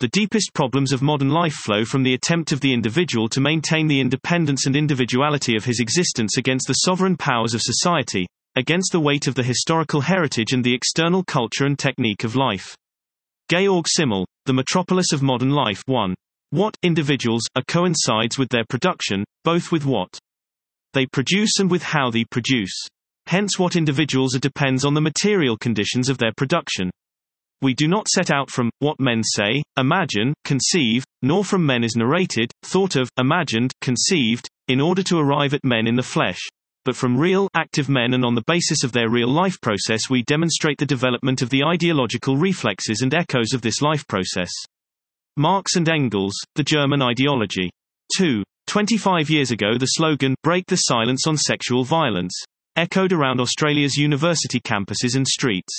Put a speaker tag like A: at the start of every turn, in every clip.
A: The deepest problems of modern life flow from the attempt of the individual to maintain the independence and individuality of his existence against the sovereign powers of society, against the weight of the historical heritage and the external culture and technique of life. Georg Simmel, The Metropolis of Modern Life 1. What individuals are coincides with their production, both with what they produce and with how they produce. Hence what individuals are depends on the material conditions of their production. We do not set out from what men say, imagine, conceive, nor from men is narrated, thought of, imagined, conceived, in order to arrive at men in the flesh, but from real, active men, and on the basis of their real life process we demonstrate the development of the ideological reflexes and echoes of this life process. Marx and Engels, The German Ideology. 2. 25 years ago the slogan, "Break the silence on sexual violence," echoed around Australia's university campuses and streets.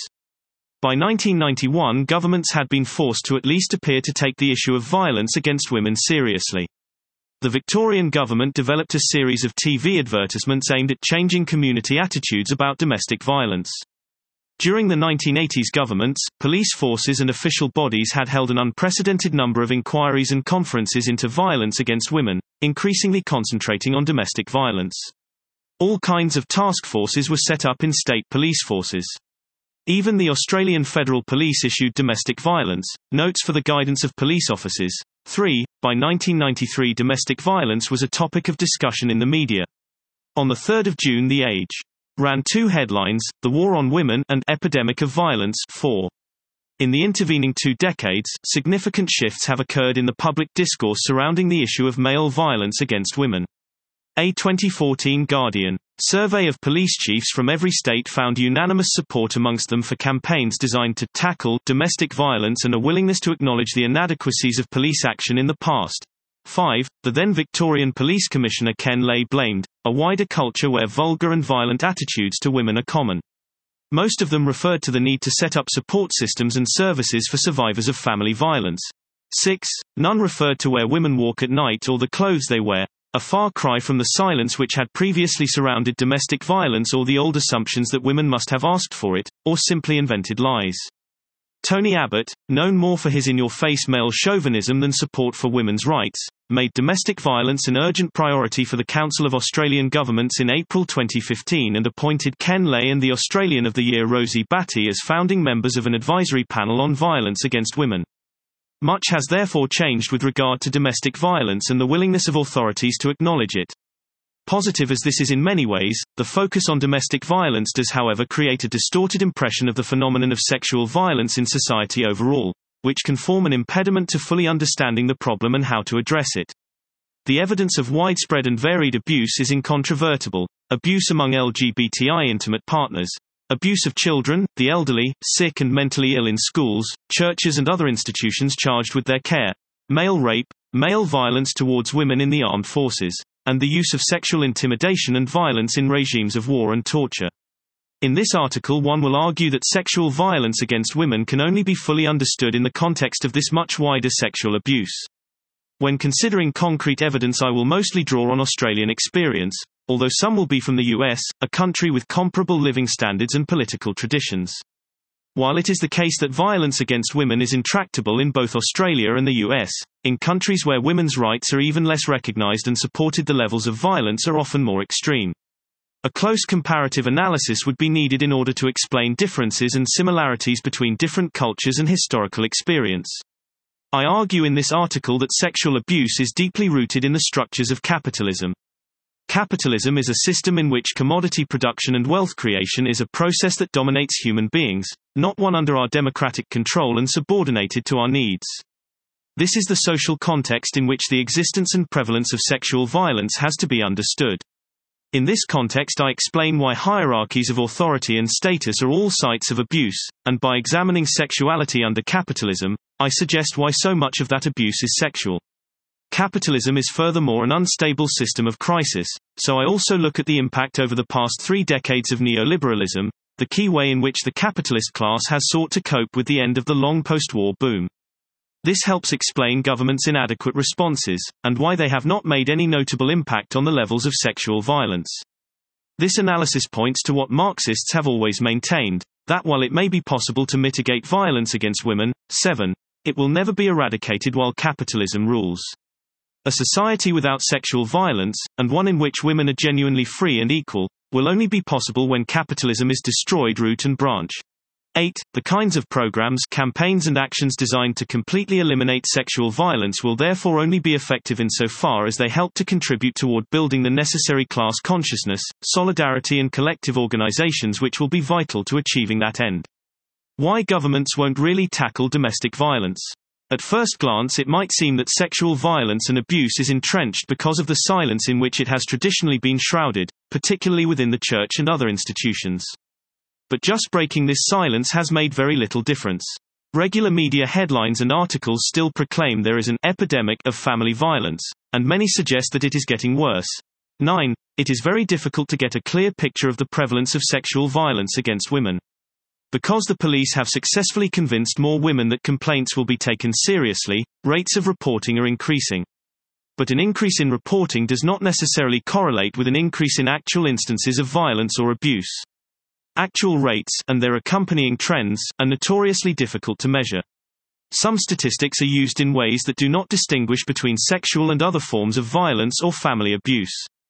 A: By 1991 governments had been forced to at least appear to take the issue of violence against women seriously. The Victorian government developed a series of TV advertisements aimed at changing community attitudes about domestic violence. During the 1980s governments, police forces and official bodies had held an unprecedented number of inquiries and conferences into violence against women, increasingly concentrating on domestic violence. All kinds of task forces were set up in state police forces. Even the Australian Federal Police issued domestic violence notes for the guidance of police officers. 3. By 1993 domestic violence was a topic of discussion in the media. On 3 June The Age ran two headlines, "The War on Women" and "Epidemic of Violence." 4. In the intervening 2 decades, significant shifts have occurred in the public discourse surrounding the issue of male violence against women. A 2014 Guardian survey of police chiefs from every state found unanimous support amongst them for campaigns designed to tackle domestic violence and a willingness to acknowledge the inadequacies of police action in the past. 5. The then Victorian Police Commissioner Ken Lay blamed a wider culture where vulgar and violent attitudes to women are common. Most of them referred to the need to set up support systems and services for survivors of family violence. 6. None referred to where women walk at night or the clothes they wear, a far cry from the silence which had previously surrounded domestic violence or the old assumptions that women must have asked for it, or simply invented lies. Tony Abbott, known more for his in-your-face male chauvinism than support for women's rights, made domestic violence an urgent priority for the Council of Australian Governments in April 2015 and appointed Ken Lay and the Australian of the Year Rosie Batty as founding members of an advisory panel on violence against women. Much has therefore changed with regard to domestic violence and the willingness of authorities to acknowledge it. Positive as this is in many ways, the focus on domestic violence does however create a distorted impression of the phenomenon of sexual violence in society overall, which can form an impediment to fully understanding the problem and how to address it. The evidence of widespread and varied abuse is incontrovertible: abuse among LGBTI intimate partners, abuse of children, the elderly, sick and mentally ill in schools, churches and other institutions charged with their care, male rape, male violence towards women in the armed forces, and the use of sexual intimidation and violence in regimes of war and torture. In this article one will argue that sexual violence against women can only be fully understood in the context of this much wider sexual abuse. When considering concrete evidence I will mostly draw on Australian experience, although some will be from the US, a country with comparable living standards and political traditions. While it is the case that violence against women is intractable in both Australia and the US, in countries where women's rights are even less recognized and supported the levels of violence are often more extreme. A close comparative analysis would be needed in order to explain differences and similarities between different cultures and historical experience. I argue in this article that sexual abuse is deeply rooted in the structures of capitalism. Capitalism is a system in which commodity production and wealth creation is a process that dominates human beings, not one under our democratic control and subordinated to our needs. This is the social context in which the existence and prevalence of sexual violence has to be understood. In this context I explain why hierarchies of authority and status are all sites of abuse, and by examining sexuality under capitalism, I suggest why so much of that abuse is sexual. Capitalism is furthermore an unstable system of crisis, so I also look at the impact over the past 3 decades of neoliberalism, the key way in which the capitalist class has sought to cope with the end of the long post-war boom. This helps explain governments' inadequate responses, and why they have not made any notable impact on the levels of sexual violence. This analysis points to what Marxists have always maintained, that while it may be possible to mitigate violence against women, 7. It will never be eradicated while capitalism rules. A society without sexual violence, and one in which women are genuinely free and equal, will only be possible when capitalism is destroyed root and branch. 8. The kinds of programs, campaigns and actions designed to completely eliminate sexual violence will therefore only be effective insofar as they help to contribute toward building the necessary class consciousness, solidarity and collective organizations which will be vital to achieving that end. Why governments won't really tackle domestic violence. At first glance it might seem that sexual violence and abuse is entrenched because of the silence in which it has traditionally been shrouded, particularly within the church and other institutions. But just breaking this silence has made very little difference. Regular media headlines and articles still proclaim there is an epidemic of family violence, and many suggest that it is getting worse. 9. It is very difficult to get a clear picture of the prevalence of sexual violence against women. Because the police have successfully convinced more women that complaints will be taken seriously, rates of reporting are increasing. But an increase in reporting does not necessarily correlate with an increase in actual instances of violence or abuse. Actual rates, and their accompanying trends, are notoriously difficult to measure. Some statistics are used in ways that do not distinguish between sexual and other forms of violence or family abuse.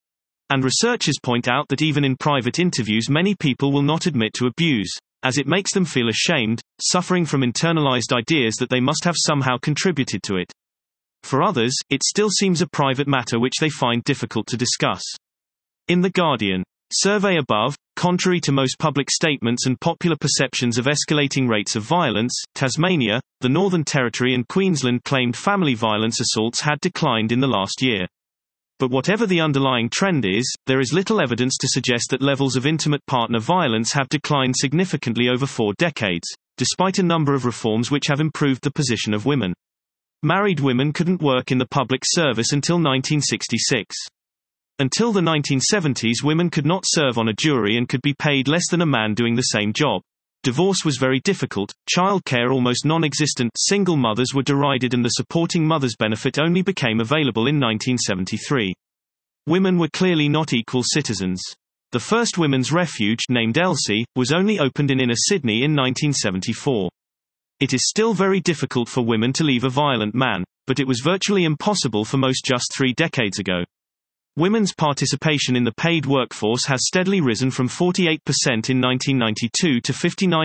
A: And researchers point out that even in private interviews many people will not admit to abuse, as it makes them feel ashamed, suffering from internalized ideas that they must have somehow contributed to it. For others, it still seems a private matter which they find difficult to discuss. In The Guardian, survey above, contrary to most public statements and popular perceptions of escalating rates of violence, Tasmania, the Northern Territory and Queensland claimed family violence assaults had declined in the last year. But whatever the underlying trend is, there is little evidence to suggest that levels of intimate partner violence have declined significantly over 4 decades, despite a number of reforms which have improved the position of women. Married women couldn't work in the public service until 1966. Until the 1970s, women could not serve on a jury and could be paid less than a man doing the same job. Divorce was very difficult, childcare almost non-existent, single mothers were derided and the supporting mothers benefit only became available in 1973. Women were clearly not equal citizens. The first women's refuge, named Elsie, was only opened in inner Sydney in 1974. It is still very difficult for women to leave a violent man, but it was virtually impossible for most just 3 decades ago. Women's participation in the paid workforce has steadily risen from 48% in 1992 to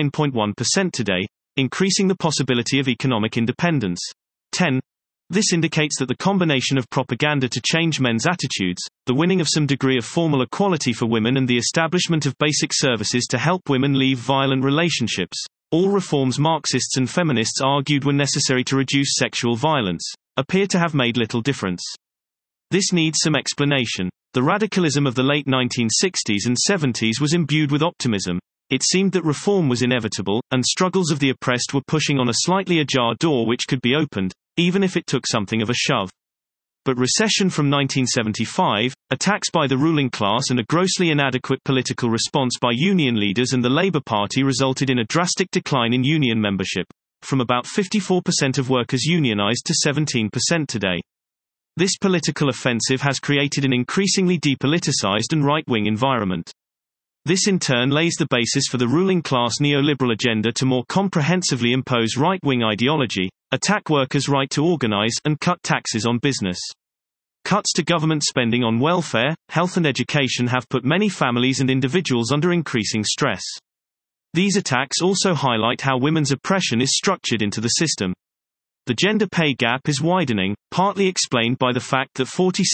A: 59.1% today, increasing the possibility of economic independence. 10. This indicates that the combination of propaganda to change men's attitudes, the winning of some degree of formal equality for women and the establishment of basic services to help women leave violent relationships, all reforms Marxists and feminists argued were necessary to reduce sexual violence, appear to have made little difference. This needs some explanation. The radicalism of the late 1960s and 70s was imbued with optimism. It seemed that reform was inevitable, and struggles of the oppressed were pushing on a slightly ajar door which could be opened, even if it took something of a shove. But recession from 1975, attacks by the ruling class and a grossly inadequate political response by union leaders and the Labour Party resulted in a drastic decline in union membership, from about 54% of workers unionized to 17% today. This political offensive has created an increasingly depoliticized and right-wing environment. This in turn lays the basis for the ruling class neoliberal agenda to more comprehensively impose right-wing ideology, attack workers' right to organize, and cut taxes on business. Cuts to government spending on welfare, health and education have put many families and individuals under increasing stress. These attacks also highlight how women's oppression is structured into the system. The gender pay gap is widening, partly explained by the fact that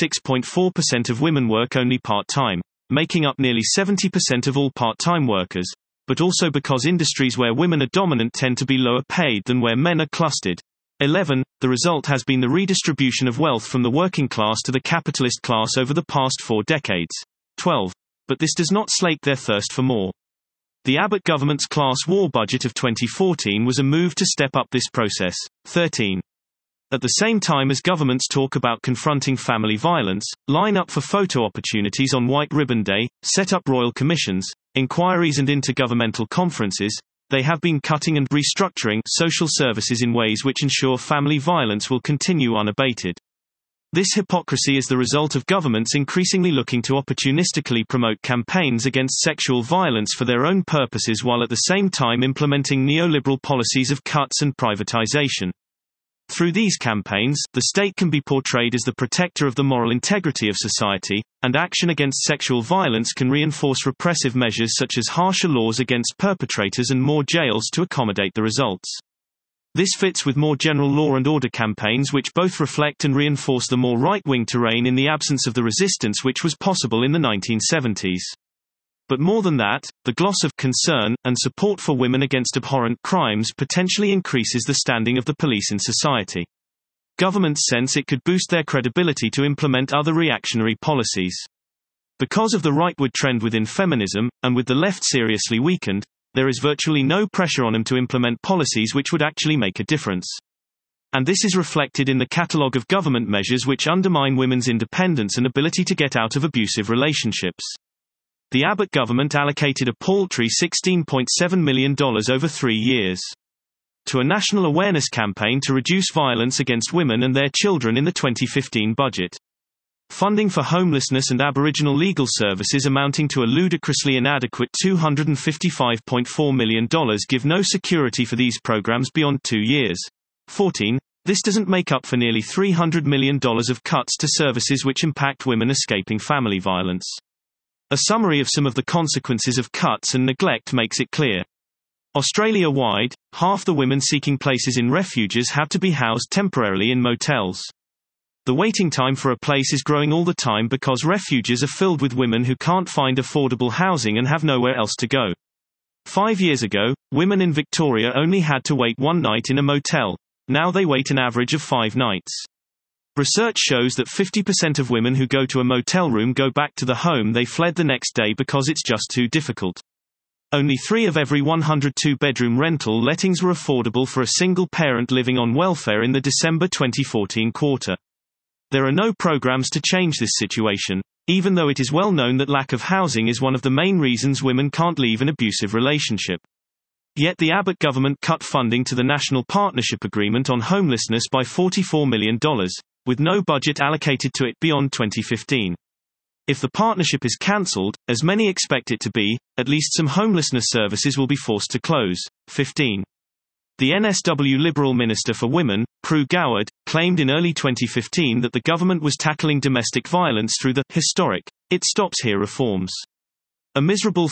A: 46.4% of women work only part-time, making up nearly 70% of all part-time workers, but also because industries where women are dominant tend to be lower paid than where men are clustered. 11. The result has been the redistribution of wealth from the working class to the capitalist class over the past 4 decades. 12. But this does not slake their thirst for more. The Abbott government's class war budget of 2014 was a move to step up this process. 13. At the same time as governments talk about confronting family violence, line up for photo opportunities on White Ribbon Day, set up royal commissions, inquiries and intergovernmental conferences, they have been cutting and restructuring social services in ways which ensure family violence will continue unabated. This hypocrisy is the result of governments increasingly looking to opportunistically promote campaigns against sexual violence for their own purposes while at the same time implementing neoliberal policies of cuts and privatization. Through these campaigns, the state can be portrayed as the protector of the moral integrity of society, and action against sexual violence can reinforce repressive measures such as harsher laws against perpetrators and more jails to accommodate the results. This fits with more general law and order campaigns which both reflect and reinforce the more right-wing terrain in the absence of the resistance which was possible in the 1970s. But more than that, the gloss of concern and support for women against abhorrent crimes potentially increases the standing of the police in society. Governments sense it could boost their credibility to implement other reactionary policies. Because of the rightward trend within feminism, and with the left seriously weakened, there is virtually no pressure on them to implement policies which would actually make a difference. And this is reflected in the catalogue of government measures which undermine women's independence and ability to get out of abusive relationships. The Abbott government allocated a paltry $16.7 million over 3 years to a national awareness campaign to reduce violence against women and their children in the 2015 budget. Funding for homelessness and Aboriginal legal services amounting to a ludicrously inadequate $255.4 million give no security for these programs beyond 2 years. 14. This doesn't make up for nearly $300 million of cuts to services which impact women escaping family violence. A summary of some of the consequences of cuts and neglect makes it clear. Australia-wide, half the women seeking places in refuges have to be housed temporarily in motels. The waiting time for a place is growing all the time because refuges are filled with women who can't find affordable housing and have nowhere else to go. 5 years ago, women in Victoria only had to wait 1 night in a motel. Now they wait an average of 5 nights. Research shows that 50% of women who go to a motel room go back to the home they fled the next day because it's just too difficult. Only 3 of every 102 bedroom rental lettings were affordable for a single parent living on welfare in the December 2014 quarter. There are no programs to change this situation, even though it is well known that lack of housing is one of the main reasons women can't leave an abusive relationship. Yet the Abbott government cut funding to the National Partnership Agreement on Homelessness by $44 million, with no budget allocated to it beyond 2015. If the partnership is cancelled, as many expect it to be, at least some homelessness services will be forced to close. 15. The NSW Liberal Minister for Women, Prue Goward, claimed in early 2015 that the government was tackling domestic violence through the historic "It Stops Here" reforms. A miserable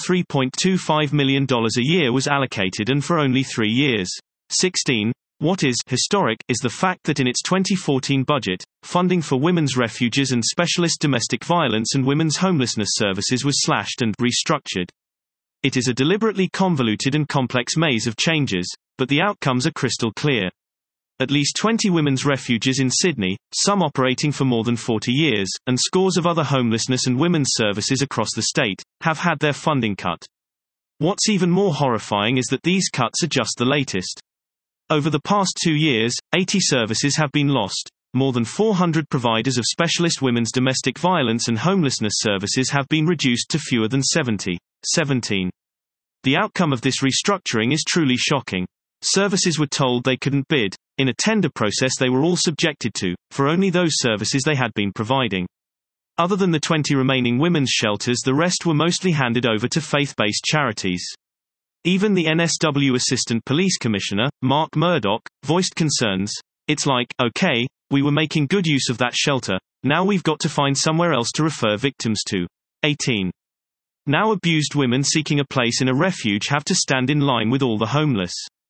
A: $3.25 million a year was allocated and for only 3 years. 16. What is historic is the fact that in its 2014 budget, funding for women's refuges and specialist domestic violence and women's homelessness services was slashed and restructured. It is a deliberately convoluted and complex maze of changes, but the outcomes are crystal clear. At least 20 women's refuges in Sydney, some operating for more than 40 years, and scores of other homelessness and women's services across the state, have had their funding cut. What's even more horrifying is that these cuts are just the latest. Over the past 2 years, 80 services have been lost. More than 400 providers of specialist women's domestic violence and homelessness services have been reduced to fewer than 70. 17. The outcome of this restructuring is truly shocking. Services were told they couldn't bid, in a tender process they were all subjected to, for only those services they had been providing. Other than the 20 remaining women's shelters, the rest were mostly handed over to faith-based charities. Even the NSW Assistant Police Commissioner, Mark Murdoch, voiced concerns. It's like, okay, we were making good use of that shelter, now we've got to find somewhere else to refer victims to. 18. Now abused women seeking a place in a refuge have to stand in line with all the homeless.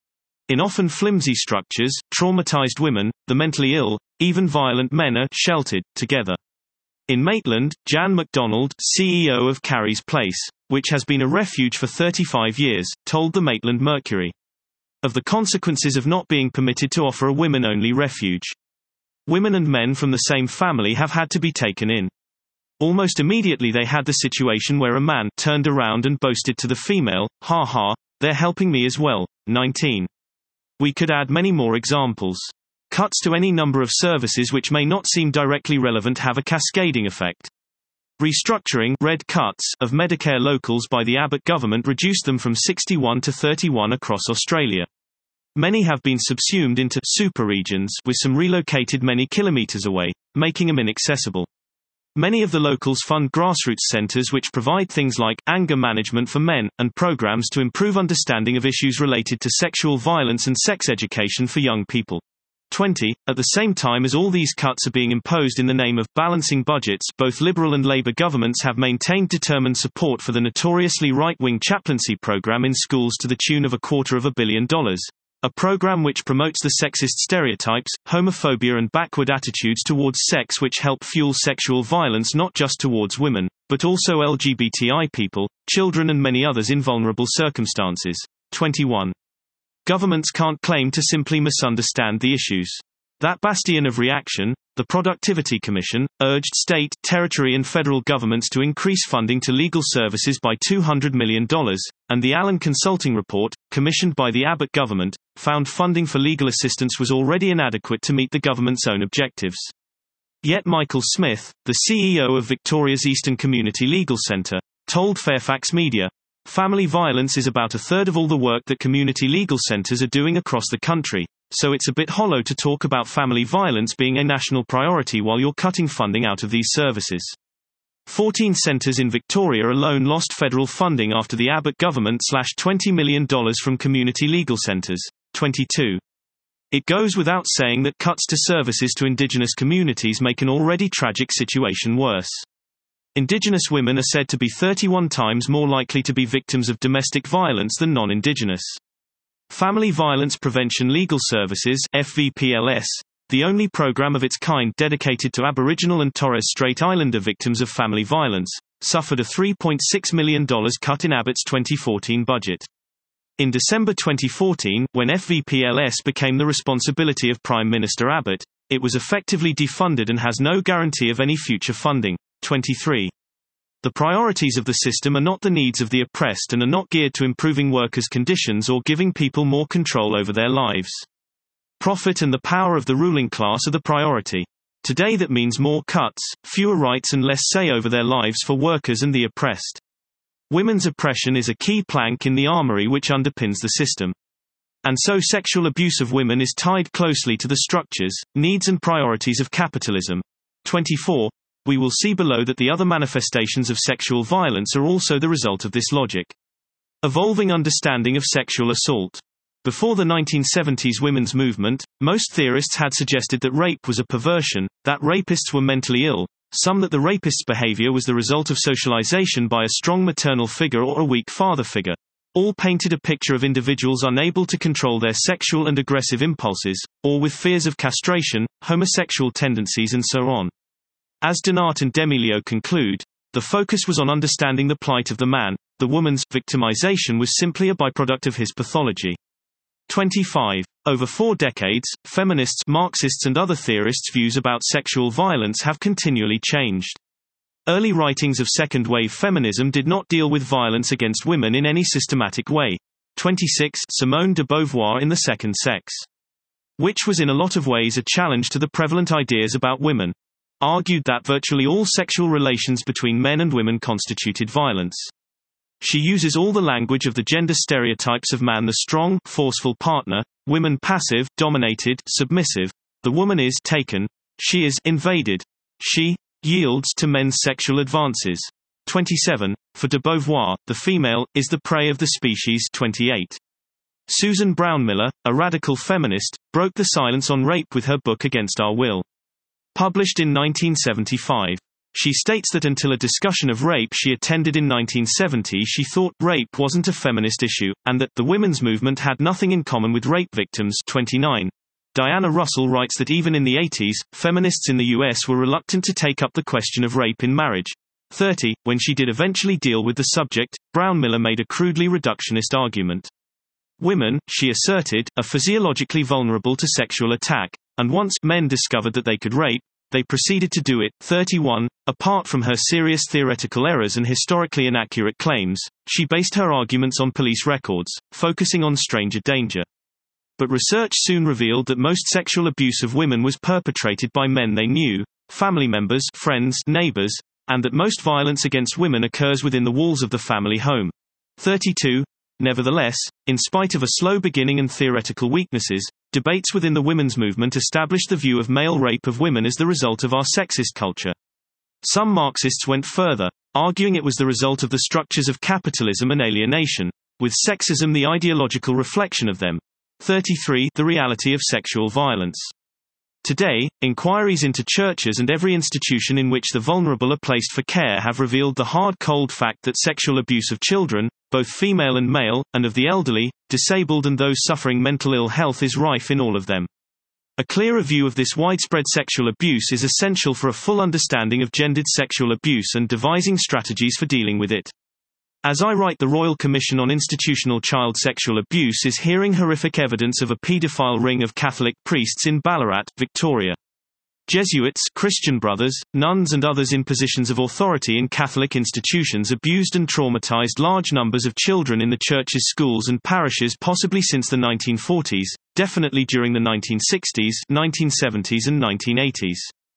A: In often flimsy structures, traumatized women, the mentally ill, even violent men are sheltered together. In Maitland, Jan McDonald, CEO of Carrie's Place, which has been a refuge for 35 years, told the Maitland Mercury of the consequences of not being permitted to offer a women-only refuge. Women and men from the same family have had to be taken in. Almost immediately they had the situation where a man turned around and boasted to the female, "Ha ha, they're helping me as well." 19. We could add many more examples. Cuts to any number of services which may not seem directly relevant have a cascading effect. Restructuring red cuts of Medicare locals by the Abbott government reduced them from 61 to 31 across Australia. Many have been subsumed into super regions, with some relocated many kilometres away, making them inaccessible. Many of the locals fund grassroots centres which provide things like anger management for men, and programs to improve understanding of issues related to sexual violence and sex education for young people. 20. At the same time as all these cuts are being imposed in the name of balancing budgets, both Liberal and Labour governments have maintained determined support for the notoriously right-wing chaplaincy program in schools to the tune of $250 million. A program which promotes the sexist stereotypes, homophobia and backward attitudes towards sex which help fuel sexual violence not just towards women, but also LGBTI people, children and many others in vulnerable circumstances. 21. Governments can't claim to simply misunderstand the issues. That bastion of reaction, the Productivity Commission, urged state, territory and federal governments to increase funding to legal services by $200 million, and the Allen Consulting Report, commissioned by the Abbott government, found funding for legal assistance was already inadequate to meet the government's own objectives. Yet Michael Smith, the CEO of Victoria's Eastern Community Legal Centre, told Fairfax Media, "Family violence is about a third of all the work that community legal centres are doing across the country, so it's a bit hollow to talk about family violence being a national priority while you're cutting funding out of these services." 14 centres in Victoria alone lost federal funding after the Abbott government slashed $20 million from community legal centres. 22. It goes without saying that cuts to services to Indigenous communities make an already tragic situation worse. Indigenous women are said to be 31 times more likely to be victims of domestic violence than non-Indigenous. Family Violence Prevention Legal Services (FVPLS), the only program of its kind dedicated to Aboriginal and Torres Strait Islander victims of family violence, suffered a $3.6 million cut in Abbott's 2014 budget. In December 2014, when FVPLS became the responsibility of Prime Minister Abbott, it was effectively defunded and has no guarantee of any future funding. 23. The priorities of the system are not the needs of the oppressed and are not geared to improving workers' conditions or giving people more control over their lives. Profit and the power of the ruling class are the priority. Today that means more cuts, fewer rights and less say over their lives for workers and the oppressed. Women's oppression is a key plank in the armory which underpins the system. And so sexual abuse of women is tied closely to the structures, needs and priorities of capitalism. 24. We will see below that the other manifestations of sexual violence are also the result of this logic. Evolving understanding of sexual assault. Before the 1970s women's movement, most theorists had suggested that rape was a perversion, that rapists were mentally ill, some that the rapist's behavior was the result of socialization by a strong maternal figure or a weak father figure. All painted a picture of individuals unable to control their sexual and aggressive impulses, or with fears of castration, homosexual tendencies and so on. As Donat and Demilio conclude, the focus was on understanding the plight of the man, the woman's victimization was simply a byproduct of his pathology. 25. Over 4 decades, feminists, Marxists and other theorists' views about sexual violence have continually changed. Early writings of second-wave feminism did not deal with violence against women in any systematic way. 26. Simone de Beauvoir in The Second Sex, which was in a lot of ways a challenge to the prevalent ideas about women, argued that virtually all sexual relations between men and women constituted violence. She uses all the language of the gender stereotypes of man the strong, forceful partner, women passive, dominated, submissive, the woman is taken, she is invaded, she yields to men's sexual advances. 27. For de Beauvoir, the female is the prey of the species. 28. Susan Brownmiller, a radical feminist, broke the silence on rape with her book Against Our Will. Published in 1975. She states that until a discussion of rape she attended in 1970 she thought rape wasn't a feminist issue, and that the women's movement had nothing in common with rape victims. 29. Diana Russell writes that even in the 80s, feminists in the US were reluctant to take up the question of rape in marriage. 30. When she did eventually deal with the subject, Brownmiller made a crudely reductionist argument. Women, she asserted, are physiologically vulnerable to sexual attack, and once men discovered that they could rape, they proceeded to do it. 31. Apart from her serious theoretical errors and historically inaccurate claims, she based her arguments on police records, focusing on stranger danger. But research soon revealed that most sexual abuse of women was perpetrated by men they knew, family members, friends, neighbors, and that most violence against women occurs within the walls of the family home. 32. Nevertheless, in spite of a slow beginning and theoretical weaknesses, debates within the women's movement established the view of male rape of women as the result of our sexist culture. Some Marxists went further, arguing it was the result of the structures of capitalism and alienation, with sexism the ideological reflection of them. 33. The reality of sexual violence. Today, inquiries into churches and every institution in which the vulnerable are placed for care have revealed the hard cold fact that sexual abuse of children, both female and male, and of the elderly, disabled and those suffering mental ill health is rife in all of them. A clearer view of this widespread sexual abuse is essential for a full understanding of gendered sexual abuse and devising strategies for dealing with it. As I write, the Royal Commission on Institutional Child Sexual Abuse is hearing horrific evidence of a paedophile ring of Catholic priests in Ballarat, Victoria. Jesuits, Christian brothers, nuns and others in positions of authority in Catholic institutions abused and traumatized large numbers of children in the church's schools and parishes possibly since the 1940s, definitely during the 1960s, 1970s and 1980s.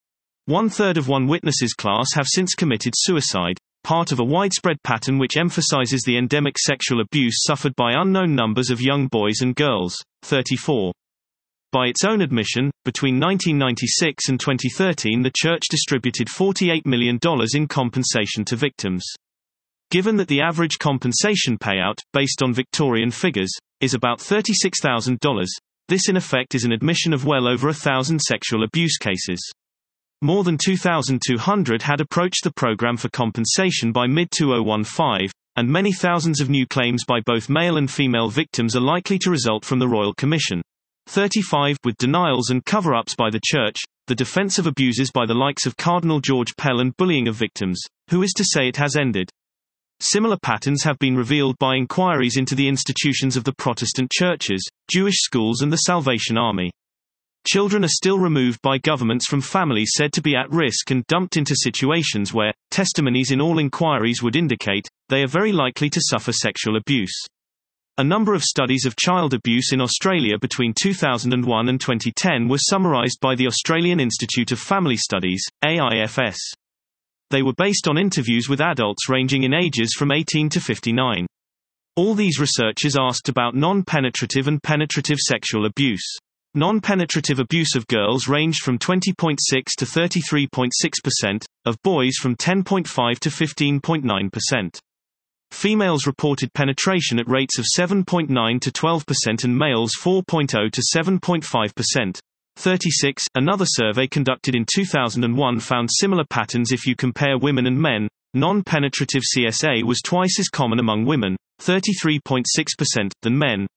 A: 1/3 of one witnesses class have since committed suicide, part of a widespread pattern which emphasizes the endemic sexual abuse suffered by unknown numbers of young boys and girls. 34. By its own admission, between 1996 and 2013 the Church distributed $48 million in compensation to victims. Given that the average compensation payout, based on Victorian figures, is about $36,000, this in effect is an admission of well over 1,000 sexual abuse cases. More than 2,200 had approached the program for compensation by mid-2015, and many thousands of new claims by both male and female victims are likely to result from the Royal Commission. 35. With denials and cover-ups by the Church, the defense of abuses by the likes of Cardinal George Pell and bullying of victims, who is to say it has ended? Similar patterns have been revealed by inquiries into the institutions of the Protestant churches, Jewish schools and the Salvation Army. Children are still removed by governments from families said to be at risk and dumped into situations where, testimonies in all inquiries would indicate, they are very likely to suffer sexual abuse. A number of studies of child abuse in Australia between 2001 and 2010 were summarised by the Australian Institute of Family Studies, AIFS. They were based on interviews with adults ranging in ages from 18 to 59. All these researchers asked about non-penetrative and penetrative sexual abuse. Non-penetrative abuse of girls ranged from 20.6 to 33.6%, of boys from 10.5 to 15.9%. Females reported penetration at rates of 7.9 to 12% and males 4.0 to 7.5%. 36. Another survey conducted in 2001 found similar patterns if you compare women and men. Non-penetrative CSA was twice as common among women, 33.6%, than men,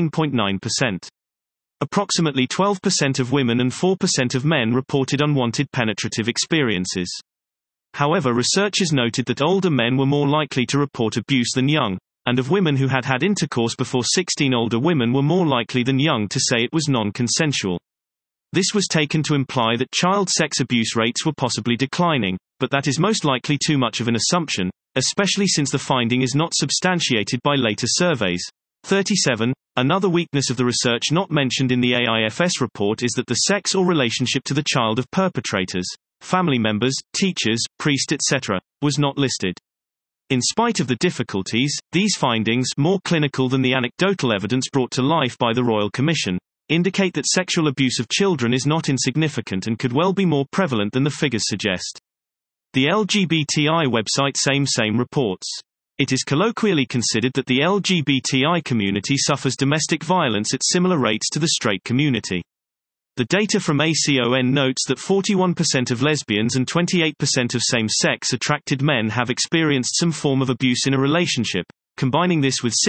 A: 15.9%. Approximately 12% of women and 4% of men reported unwanted penetrative experiences. However, researchers noted that older men were more likely to report abuse than young, and of women who had had intercourse before 16, older women were more likely than young to say it was non-consensual. This was taken to imply that child sex abuse rates were possibly declining, but that is most likely too much of an assumption, especially since the finding is not substantiated by later surveys. 37. Another weakness of the research not mentioned in the AIFS report is that the sex or relationship to the child of perpetrators, family members, teachers, priest etc., was not listed. In spite of the difficulties, these findings, more clinical than the anecdotal evidence brought to life by the Royal Commission, indicate that sexual abuse of children is not insignificant and could well be more prevalent than the figures suggest. The LGBTI website Same reports. It is colloquially considered that the LGBTI community suffers domestic violence at similar rates to the straight community. The data from ACON notes that 41% of lesbians and 28% of same-sex attracted men have experienced some form of abuse in a relationship, combining this with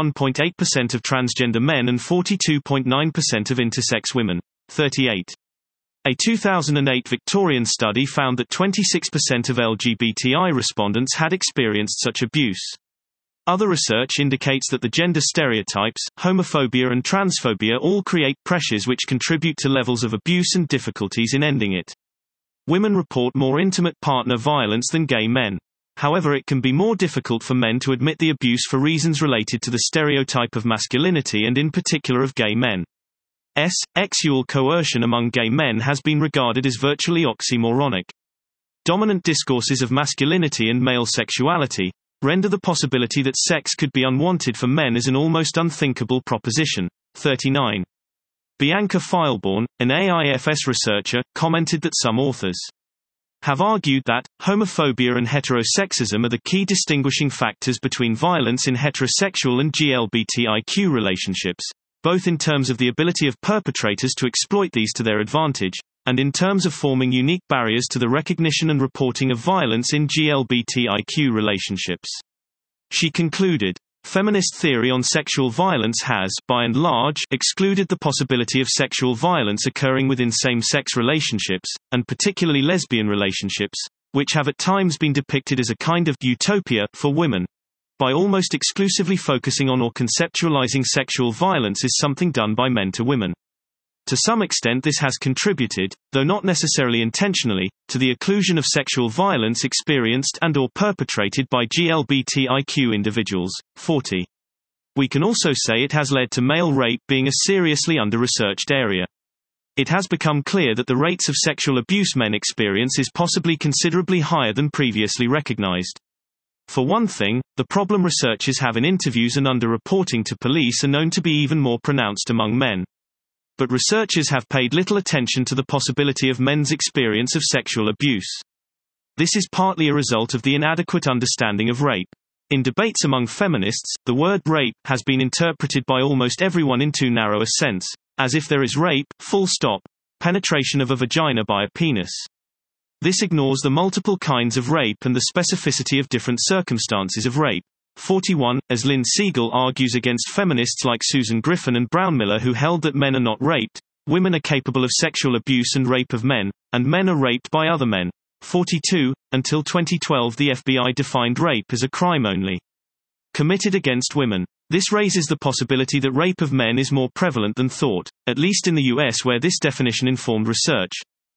A: 61.8% of transgender men and 42.9% of intersex women. 38. A 2008 Victorian study found that 26% of LGBTI respondents had experienced such abuse. Other research indicates that the gender stereotypes, homophobia and transphobia all create pressures which contribute to levels of abuse and difficulties in ending it. Women report more intimate partner violence than gay men. However, it can be more difficult for men to admit the abuse for reasons related to the stereotype of masculinity and in particular of gay men. Sexual coercion among gay men has been regarded as virtually oxymoronic. Dominant discourses of masculinity and male sexuality render the possibility that sex could be unwanted for men as an almost unthinkable proposition. 39. Bianca Feilborn, an AIFS researcher, commented that some authors have argued that homophobia and heterosexism are the key distinguishing factors between violence in heterosexual and GLBTIQ relationships, both in terms of the ability of perpetrators to exploit these to their advantage, and in terms of forming unique barriers to the recognition and reporting of violence in GLBTIQ relationships. She concluded, "Feminist theory on sexual violence has, by and large, excluded the possibility of sexual violence occurring within same-sex relationships, and particularly lesbian relationships, which have at times been depicted as a kind of utopia for women, by almost exclusively focusing on or conceptualizing sexual violence as something done by men to women. To some extent this has contributed, though not necessarily intentionally, to the occlusion of sexual violence experienced and or perpetrated by GLBTIQ individuals." 40. We can also say it has led to male rape being a seriously under-researched area. It has become clear that the rates of sexual abuse men experience is possibly considerably higher than previously recognized. For one thing, the problem researchers have in interviews and under-reporting to police are known to be even more pronounced among men. But researchers have paid little attention to the possibility of men's experience of sexual abuse. This is partly a result of the inadequate understanding of rape. In debates among feminists, the word rape has been interpreted by almost everyone in too narrow a sense, as if there is rape, full stop, penetration of a vagina by a penis. This ignores the multiple kinds of rape and the specificity of different circumstances of rape. 41. As Lynn Siegel argues against feminists like Susan Griffin and Brownmiller who held that men are not raped, women are capable of sexual abuse and rape of men, and men are raped by other men. 42. Until 2012 the FBI defined rape as a crime only committed against women. This raises the possibility that rape of men is more prevalent than thought, at least in the US where this definition informed research.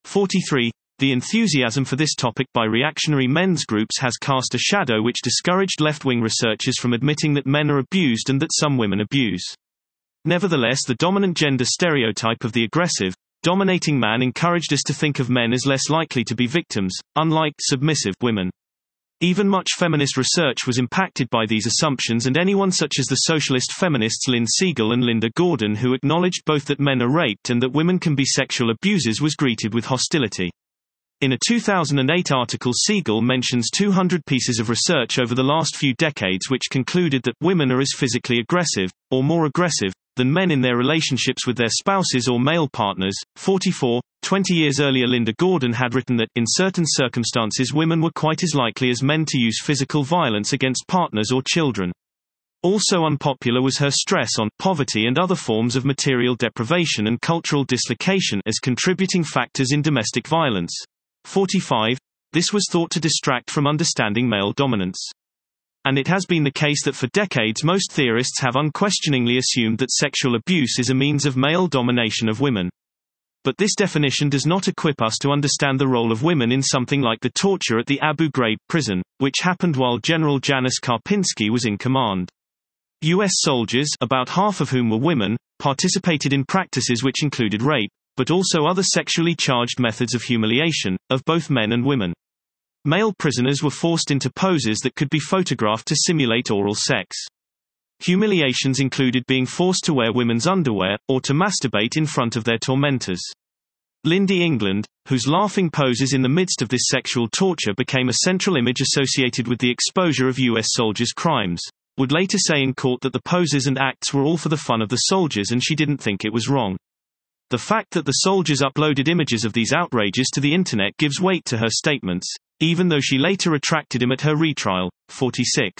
A: 43. The enthusiasm for this topic by reactionary men's groups has cast a shadow which discouraged left-wing researchers from admitting that men are abused and that some women abuse. Nevertheless, the dominant gender stereotype of the aggressive, dominating man encouraged us to think of men as less likely to be victims, unlike submissive women. Even much feminist research was impacted by these assumptions, and anyone such as the socialist feminists Lynn Siegel and Linda Gordon who acknowledged both that men are raped and that women can be sexual abusers was greeted with hostility. In a 2008 article, Siegel mentions 200 pieces of research over the last few decades which concluded that women are as physically aggressive, or more aggressive, than men in their relationships with their spouses or male partners. 44. 20 years earlier Linda Gordon had written that, in certain circumstances women were quite as likely as men to use physical violence against partners or children. Also unpopular was her stress on poverty and other forms of material deprivation and cultural dislocation as contributing factors in domestic violence. 45. This was thought to distract from understanding male dominance. And it has been the case that for decades most theorists have unquestioningly assumed that sexual abuse is a means of male domination of women. But this definition does not equip us to understand the role of women in something like the torture at the Abu Ghraib prison, which happened while General Janis Karpinski was in command. U.S. soldiers, about half of whom were women, participated in practices which included rape, but also other sexually charged methods of humiliation, of both men and women. Male prisoners were forced into poses that could be photographed to simulate oral sex. Humiliations included being forced to wear women's underwear, or to masturbate in front of their tormentors. Lindy England, whose laughing poses in the midst of this sexual torture became a central image associated with the exposure of U.S. soldiers' crimes, would later say in court that the poses and acts were all for the fun of the soldiers and she didn't think it was wrong. The fact that the soldiers uploaded images of these outrages to the internet gives weight to her statements, even though she later retracted them at her retrial. 46.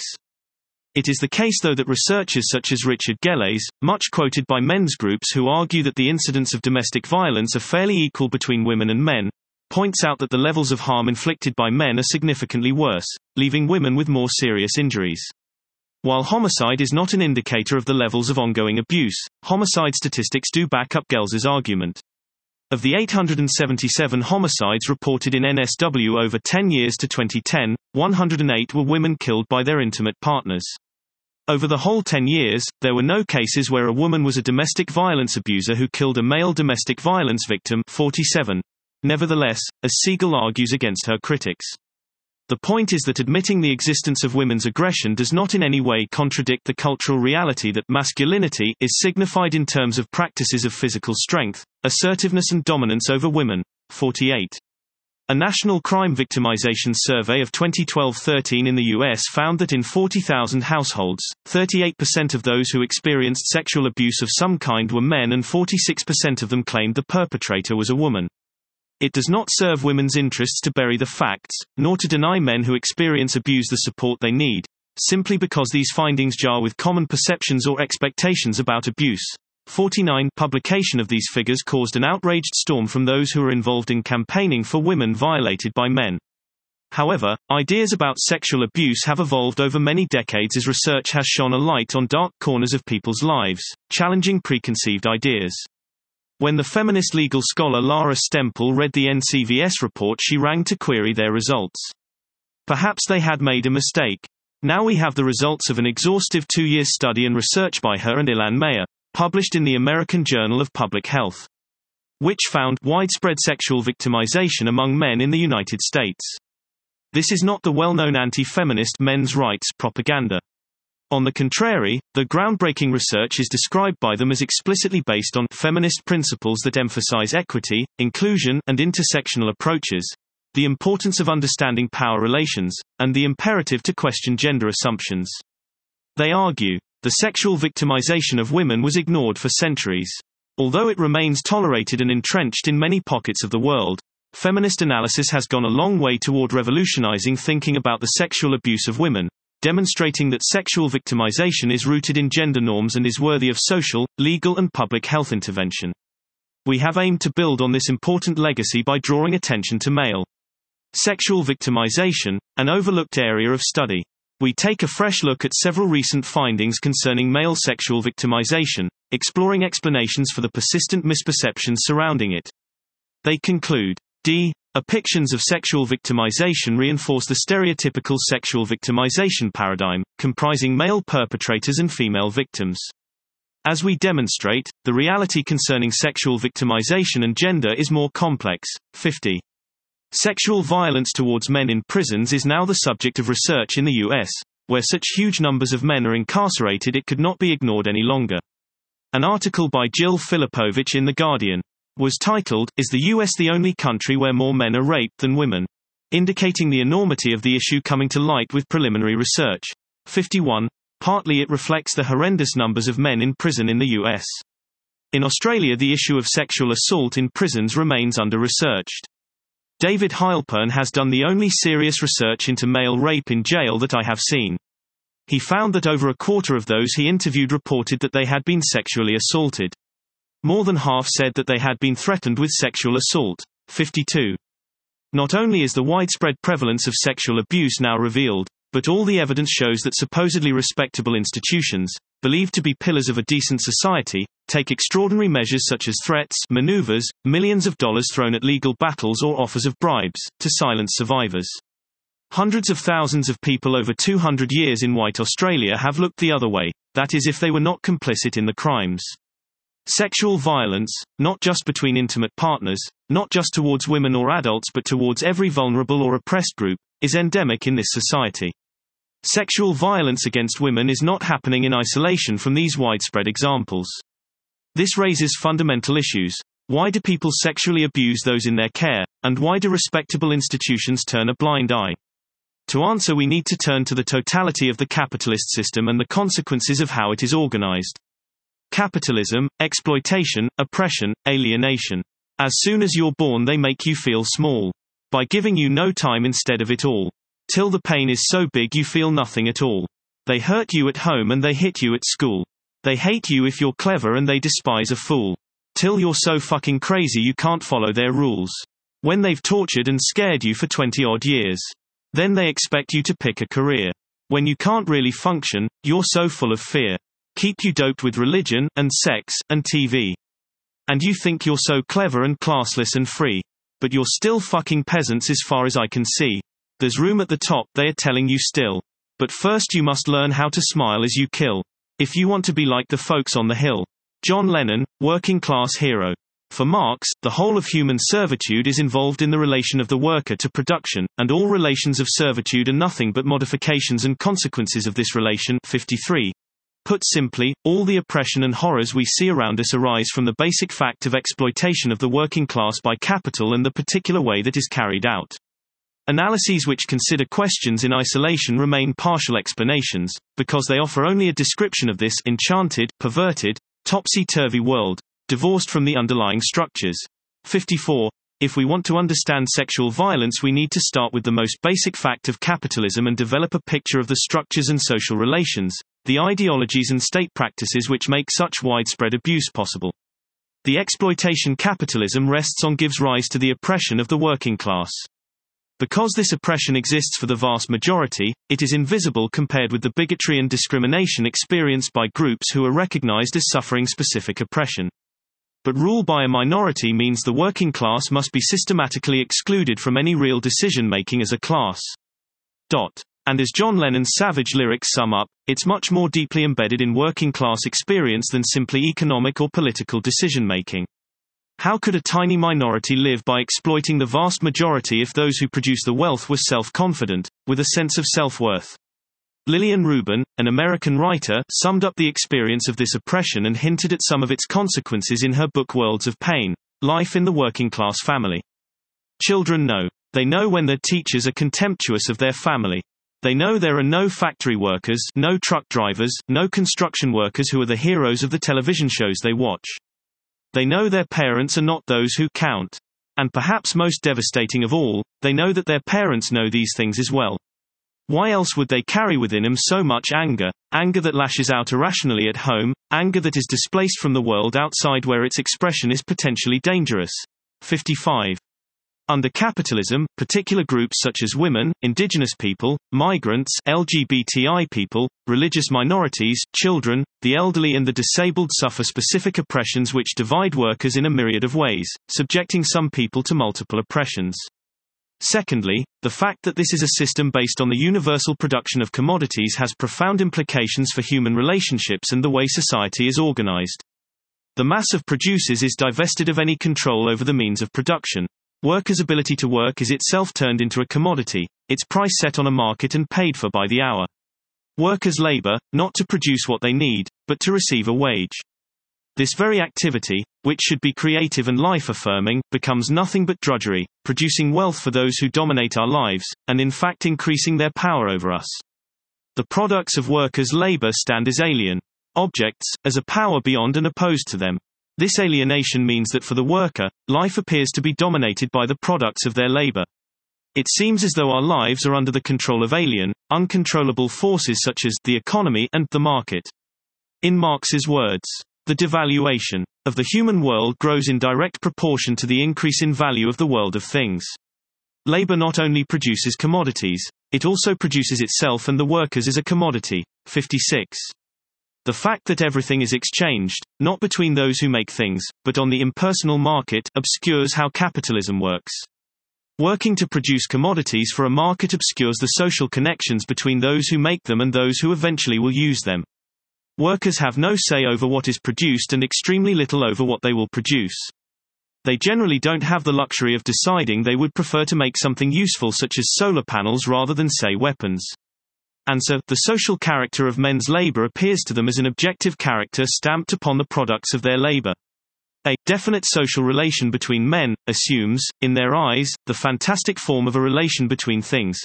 A: It is the case though that researchers such as Richard Gelles, much quoted by men's groups who argue that the incidents of domestic violence are fairly equal between women and men, points out that the levels of harm inflicted by men are significantly worse, leaving women with more serious injuries. While homicide is not an indicator of the levels of ongoing abuse, homicide statistics do back up Gells's argument. Of the 877 homicides reported in NSW over 10 years to 2010, 108 were women killed by their intimate partners. Over the whole 10 years, there were no cases where a woman was a domestic violence abuser who killed a male domestic violence victim. 47. Nevertheless, as Siegel argues against her critics, the point is that admitting the existence of women's aggression does not in any way contradict the cultural reality that masculinity is signified in terms of practices of physical strength, assertiveness and dominance over women. 48. A national crime victimization survey of 2012-13 in the U.S. found that in 40,000 households, 38% of those who experienced sexual abuse of some kind were men and 46% of them claimed the perpetrator was a woman. It does not serve women's interests to bury the facts, nor to deny men who experience abuse the support they need, simply because these findings jar with common perceptions or expectations about abuse. 49 Publication of these figures caused an outraged storm from those who are involved in campaigning for women violated by men. However, ideas about sexual abuse have evolved over many decades as research has shone a light on dark corners of people's lives, challenging preconceived ideas. When the feminist legal scholar Lara Stempel read the NCVS report, she rang to query their results. Perhaps they had made a mistake. Now we have the results of an exhaustive 2-year study and research by her and Ilan Meyer, published in the American Journal of Public Health, which found widespread sexual victimization among men in the United States. This is not the well-known anti-feminist men's rights propaganda. On the contrary, the groundbreaking research is described by them as explicitly based on feminist principles that emphasize equity, inclusion, and intersectional approaches, the importance of understanding power relations, and the imperative to question gender assumptions. They argue, the sexual victimization of women was ignored for centuries. Although it remains tolerated and entrenched in many pockets of the world, feminist analysis has gone a long way toward revolutionizing thinking about the sexual abuse of women, demonstrating that sexual victimization is rooted in gender norms and is worthy of social, legal and public health intervention. We have aimed to build on this important legacy by drawing attention to male sexual victimization, an overlooked area of study. We take a fresh look at several recent findings concerning male sexual victimization, exploring explanations for the persistent misperceptions surrounding it. They conclude, Depictions of sexual victimization reinforce the stereotypical sexual victimization paradigm, comprising male perpetrators and female victims. As we demonstrate, the reality concerning sexual victimization and gender is more complex. 50. Sexual violence towards men in prisons is now the subject of research in the U.S., where such huge numbers of men are incarcerated it could not be ignored any longer. An article by Jill Filipovich in The Guardian was titled, "Is the U.S. the only country where more men are raped than women?" indicating the enormity of the issue coming to light with preliminary research. 51. Partly it reflects the horrendous numbers of men in prison in the U.S. In Australia, the issue of sexual assault in prisons remains under-researched. David Heilpern has done the only serious research into male rape in jail that I have seen. He found that over a quarter of those he interviewed reported that they had been sexually assaulted. More than half said that they had been threatened with sexual assault. 52. Not only is the widespread prevalence of sexual abuse now revealed, but all the evidence shows that supposedly respectable institutions, believed to be pillars of a decent society, take extraordinary measures such as threats, maneuvers, millions of dollars thrown at legal battles or offers of bribes, to silence survivors. Hundreds of thousands of people over 200 years in white Australia have looked the other way, that is if they were not complicit in the crimes. Sexual violence, not just between intimate partners, not just towards women or adults but towards every vulnerable or oppressed group, is endemic in this society. Sexual violence against women is not happening in isolation from these widespread examples. This raises fundamental issues. Why do people sexually abuse those in their care, and why do respectable institutions turn a blind eye? To answer, we need to turn to the totality of the capitalist system and the consequences of how it is organized. Capitalism, exploitation, oppression, alienation. As soon as you're born they make you feel small. By giving you no time instead of it all. Till the pain is so big you feel nothing at all. They hurt you at home and they hit you at school. They hate you if you're clever and they despise a fool. Till you're so fucking crazy you can't follow their rules. When they've tortured and scared you for 20-odd years. Then they expect you to pick a career. When you can't really function, you're so full of fear. Keep you doped with religion, and sex, and TV. And you think you're so clever and classless and free. But you're still fucking peasants as far as I can see. There's room at the top, they are telling you still. But first you must learn how to smile as you kill. If you want to be like the folks on the hill. John Lennon, working class hero. For Marx, the whole of human servitude is involved in the relation of the worker to production, and all relations of servitude are nothing but modifications and consequences of this relation. 53. Put simply, all the oppression and horrors we see around us arise from the basic fact of exploitation of the working class by capital and the particular way that is carried out. Analyses which consider questions in isolation remain partial explanations, because they offer only a description of this enchanted, perverted, topsy-turvy world, divorced from the underlying structures. 54. If we want to understand sexual violence, we need to start with the most basic fact of capitalism and develop a picture of the structures and social relations, the ideologies and state practices which make such widespread abuse possible. The exploitation capitalism rests on gives rise to the oppression of the working class. Because this oppression exists for the vast majority, it is invisible compared with the bigotry and discrimination experienced by groups who are recognized as suffering specific oppression. But rule by a minority means the working class must be systematically excluded from any real decision-making as a class. And as John Lennon's Savage lyrics sum up, it's much more deeply embedded in working class experience than simply economic or political decision-making. How could a tiny minority live by exploiting the vast majority if those who produce the wealth were self-confident, with a sense of self-worth? Lillian Rubin, an American writer, summed up the experience of this oppression and hinted at some of its consequences in her book Worlds of Pain: Life in the Working Class Family. Children know. They know when their teachers are contemptuous of their family. They know there are no factory workers, no truck drivers, no construction workers who are the heroes of the television shows they watch. They know their parents are not those who count. And perhaps most devastating of all, they know that their parents know these things as well. Why else would they carry within them so much anger, anger that lashes out irrationally at home, anger that is displaced from the world outside where its expression is potentially dangerous? 55. Under capitalism, particular groups such as women, indigenous people, migrants, LGBTI people, religious minorities, children, the elderly and the disabled suffer specific oppressions which divide workers in a myriad of ways, subjecting some people to multiple oppressions. Secondly, the fact that this is a system based on the universal production of commodities has profound implications for human relationships and the way society is organized. The mass of producers is divested of any control over the means of production. Workers' ability to work is itself turned into a commodity, its price set on a market and paid for by the hour. Workers labor, not to produce what they need, but to receive a wage. This very activity, which should be creative and life-affirming, becomes nothing but drudgery, producing wealth for those who dominate our lives, and in fact increasing their power over us. The products of workers' labor stand as alien objects, as a power beyond and opposed to them. This alienation means that for the worker, life appears to be dominated by the products of their labor. It seems as though our lives are under the control of alien, uncontrollable forces such as the economy and the market. In Marx's words, the devaluation of the human world grows in direct proportion to the increase in value of the world of things. Labor not only produces commodities, it also produces itself and the workers as a commodity. 56. The fact that everything is exchanged, not between those who make things, but on the impersonal market, obscures how capitalism works. Working to produce commodities for a market obscures the social connections between those who make them and those who eventually will use them. Workers have no say over what is produced and extremely little over what they will produce. They generally don't have the luxury of deciding they would prefer to make something useful such as solar panels rather than, say, weapons. And so, the social character of men's labor appears to them as an objective character stamped upon the products of their labor. A definite social relation between men assumes, in their eyes, the fantastic form of a relation between things.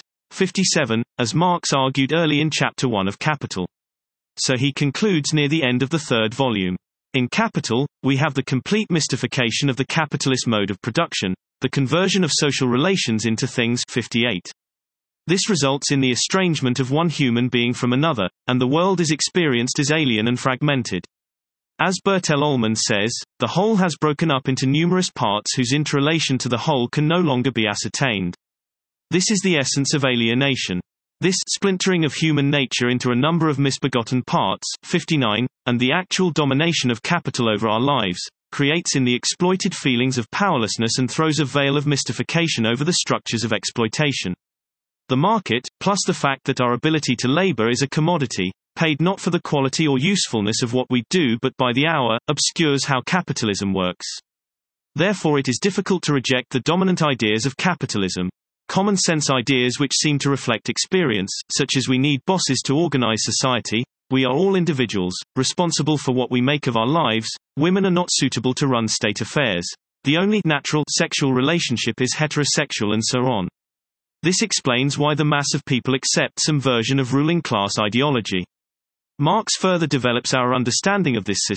A: 57, as Marx argued early in Chapter 1 of Capital. So he concludes near the end of the third volume. In Capital, we have the complete mystification of the capitalist mode of production, the conversion of social relations into things. 58. This results in the estrangement of one human being from another, and the world is experienced as alien and fragmented. As Bertel Ollman says, the whole has broken up into numerous parts whose interrelation to the whole can no longer be ascertained. This is the essence of alienation. This splintering of human nature into a number of misbegotten parts, 59, and the actual domination of capital over our lives, creates in the exploited feelings of powerlessness and throws a veil of mystification over the structures of exploitation. The market, plus the fact that our ability to labor is a commodity, paid not for the quality or usefulness of what we do but by the hour, obscures how capitalism works. Therefore it is difficult to reject the dominant ideas of capitalism. Common sense ideas which seem to reflect experience, such as we need bosses to organize society, we are all individuals, responsible for what we make of our lives, women are not suitable to run state affairs, the only natural sexual relationship is heterosexual and so on. This explains why the mass of people accept some version of ruling class ideology. Marx further develops our understanding of this system,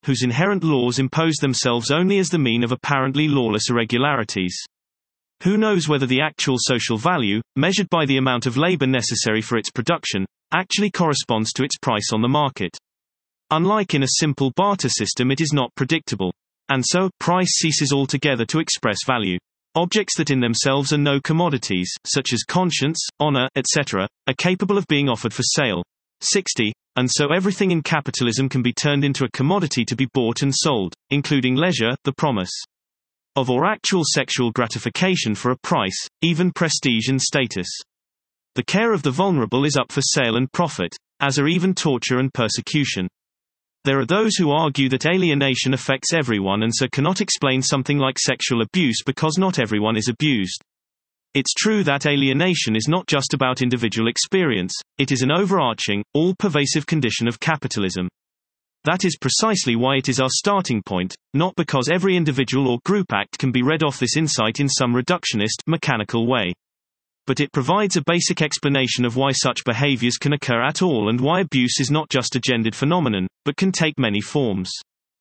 A: whose inherent laws impose themselves only as the mean of apparently lawless irregularities. Who knows whether the actual social value, measured by the amount of labor necessary for its production, actually corresponds to its price on the market? Unlike in a simple barter system, it is not predictable. And so, price ceases altogether to express value. Objects that in themselves are no commodities, such as conscience, honor, etc., are capable of being offered for sale. 60. And so everything in capitalism can be turned into a commodity to be bought and sold, including leisure, the promise of or actual sexual gratification for a price, even prestige and status. The care of the vulnerable is up for sale and profit, as are even torture and persecution. There are those who argue that alienation affects everyone and so cannot explain something like sexual abuse because not everyone is abused. It's true that alienation is not just about individual experience, it is an overarching, all-pervasive condition of capitalism. That is precisely why it is our starting point, not because every individual or group act can be read off this insight in some reductionist, mechanical way. But it provides a basic explanation of why such behaviors can occur at all and why abuse is not just a gendered phenomenon, but can take many forms.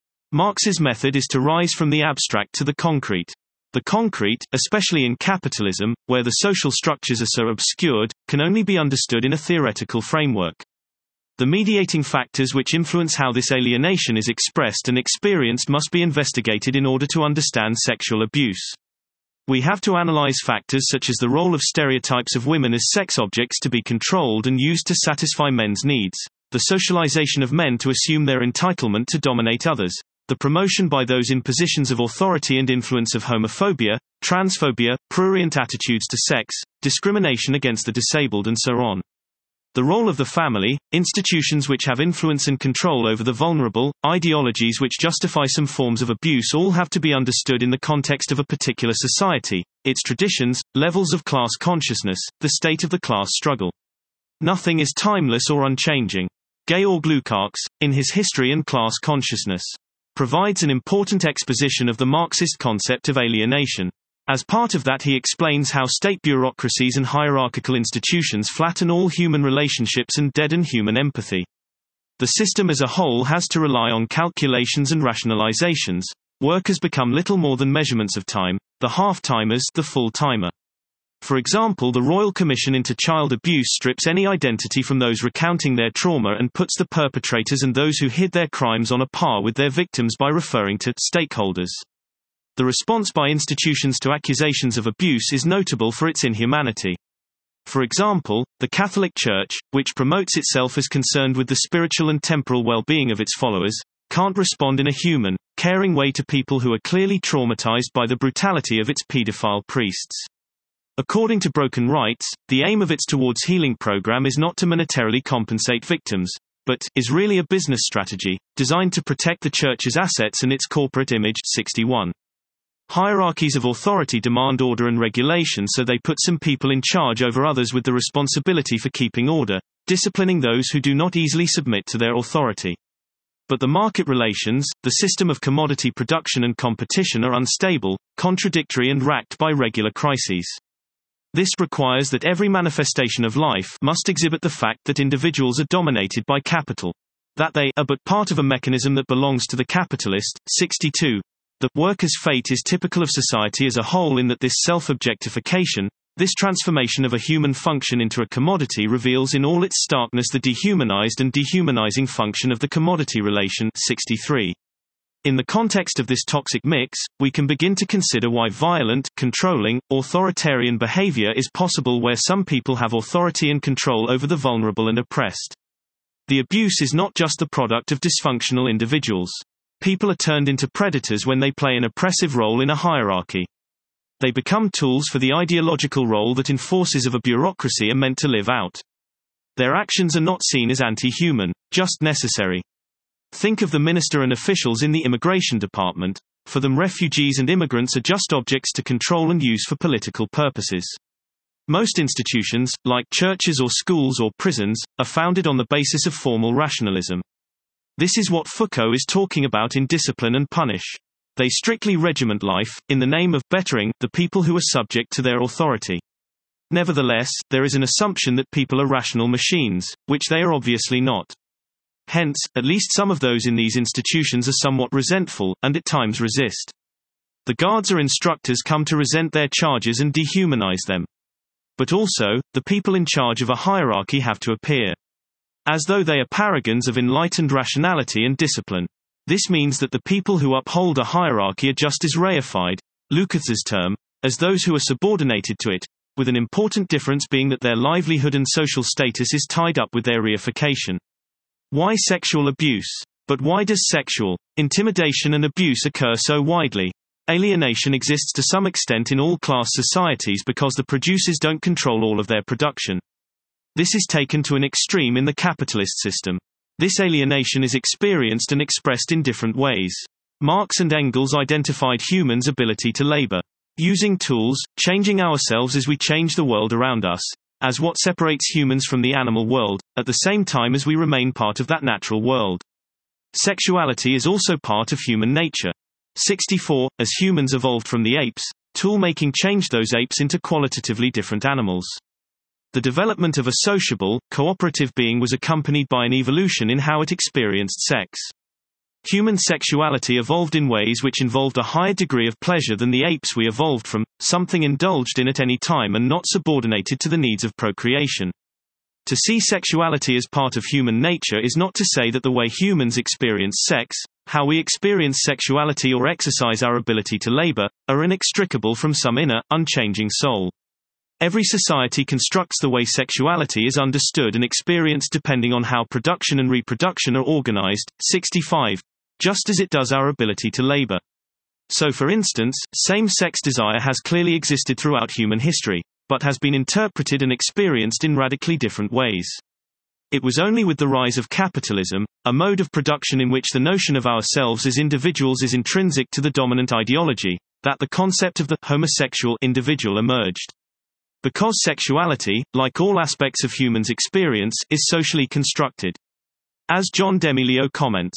A: Marx's method is to rise from the abstract to the concrete. The concrete, especially in capitalism, where the social structures are so obscured, can only be understood in a theoretical framework. The mediating factors which influence how this alienation is expressed and experienced must be investigated in order to understand sexual abuse. We have to analyze factors such as the role of stereotypes of women as sex objects to be controlled and used to satisfy men's needs, the socialization of men to assume their entitlement to dominate others, the promotion by those in positions of authority and influence of homophobia, transphobia, prurient attitudes to sex, discrimination against the disabled and so on. The role of the family, institutions which have influence and control over the vulnerable, ideologies which justify some forms of abuse all have to be understood in the context of a particular society, its traditions, levels of class consciousness, the state of the class struggle. Nothing is timeless or unchanging. Georg Lukács, in his History and Class Consciousness, provides an important exposition of the Marxist concept of alienation. As part of that, he explains how state bureaucracies and hierarchical institutions flatten all human relationships and deaden human empathy. The system as a whole has to rely on calculations and rationalizations. Work has become little more than measurements of time, the half-timers, the full-timer. For example, the Royal Commission into Child Abuse strips any identity from those recounting their trauma and puts the perpetrators and those who hid their crimes on a par with their victims by referring to stakeholders. The response by institutions to accusations of abuse is notable for its inhumanity. For example, the Catholic Church, which promotes itself as concerned with the spiritual and temporal well-being of its followers, can't respond in a human, caring way to people who are clearly traumatized by the brutality of its pedophile priests. According to Broken Rights, the aim of its Towards Healing program is not to monetarily compensate victims, but is really a business strategy, designed to protect the Church's assets and its corporate image. 61. Hierarchies of authority demand order and regulation, so they put some people in charge over others with the responsibility for keeping order, disciplining those who do not easily submit to their authority. But the market relations, the system of commodity production and competition are unstable, contradictory and racked by regular crises. This requires that every manifestation of life must exhibit the fact that individuals are dominated by capital. That they are but part of a mechanism that belongs to the capitalist. 62. The worker's fate is typical of society as a whole in that this self-objectification, this transformation of a human function into a commodity reveals in all its starkness the dehumanized and dehumanizing function of the commodity relation. 63. In the context of this toxic mix, we can begin to consider why violent, controlling, authoritarian behavior is possible where some people have authority and control over the vulnerable and oppressed. The abuse is not just the product of dysfunctional individuals. People are turned into predators when they play an oppressive role in a hierarchy. They become tools for the ideological role that enforcers of a bureaucracy are meant to live out. Their actions are not seen as anti-human, just necessary. Think of the minister and officials in the immigration department. For them, refugees and immigrants are just objects to control and use for political purposes. Most institutions, like churches or schools or prisons, are founded on the basis of formal rationalism. This is what Foucault is talking about in Discipline and Punish. They strictly regiment life, in the name of bettering the people who are subject to their authority. Nevertheless, there is an assumption that people are rational machines, which they are obviously not. Hence, at least some of those in these institutions are somewhat resentful, and at times resist. The guards or instructors come to resent their charges and dehumanize them. But also, the people in charge of a hierarchy have to appear as though they are paragons of enlightened rationality and discipline. This means that the people who uphold a hierarchy are just as reified, Lukács's term, as those who are subordinated to it, with an important difference being that their livelihood and social status is tied up with their reification. Why sexual abuse? But why does sexual intimidation and abuse occur so widely? Alienation exists to some extent in all class societies because the producers don't control all of their production. This is taken to an extreme in the capitalist system. This alienation is experienced and expressed in different ways. Marx and Engels identified humans' ability to labor, using tools, changing ourselves as we change the world around us, as what separates humans from the animal world, at the same time as we remain part of that natural world. Sexuality is also part of human nature. 64. As humans evolved from the apes, tool-making changed those apes into qualitatively different animals. The development of a sociable, cooperative being was accompanied by an evolution in how it experienced sex. Human sexuality evolved in ways which involved a higher degree of pleasure than the apes we evolved from, something indulged in at any time and not subordinated to the needs of procreation. To see sexuality as part of human nature is not to say that the way humans experience sex, how we experience sexuality or exercise our ability to labor, are inextricable from some inner, unchanging soul. Every society constructs the way sexuality is understood and experienced depending on how production and reproduction are organized. 65. Just as it does our ability to labor. So for instance, same-sex desire has clearly existed throughout human history, but has been interpreted and experienced in radically different ways. It was only with the rise of capitalism, a mode of production in which the notion of ourselves as individuals is intrinsic to the dominant ideology, that the concept of the homosexual individual emerged. Because sexuality, like all aspects of humans' experience, is socially constructed. As John Demilio comments,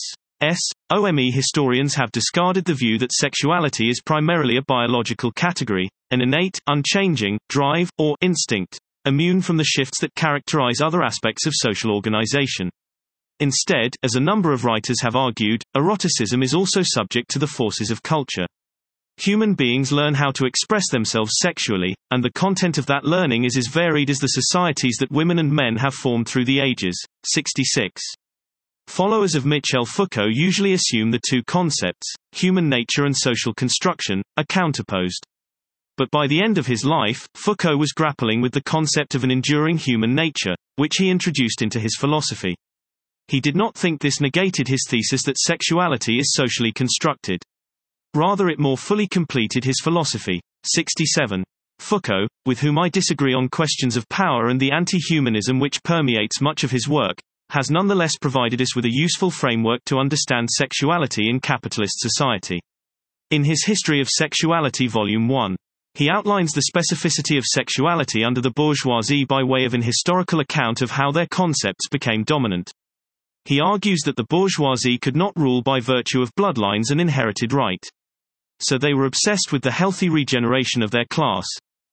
A: SOME historians have discarded the view that sexuality is primarily a biological category, an innate, unchanging, drive, or instinct, immune from the shifts that characterize other aspects of social organization. Instead, as a number of writers have argued, eroticism is also subject to the forces of culture. Human beings learn how to express themselves sexually, and the content of that learning is as varied as the societies that women and men have formed through the ages. 66. Followers of Michel Foucault usually assume the two concepts, human nature and social construction, are counterposed. But by the end of his life, Foucault was grappling with the concept of an enduring human nature, which he introduced into his philosophy. He did not think this negated his thesis that sexuality is socially constructed. Rather, it more fully completed his philosophy. 67. Foucault, with whom I disagree on questions of power and the anti-humanism which permeates much of his work, has nonetheless provided us with a useful framework to understand sexuality in capitalist society. In his History of Sexuality Volume 1, he outlines the specificity of sexuality under the bourgeoisie by way of an historical account of how their concepts became dominant. He argues that the bourgeoisie could not rule by virtue of bloodlines and inherited right. So they were obsessed with the healthy regeneration of their class.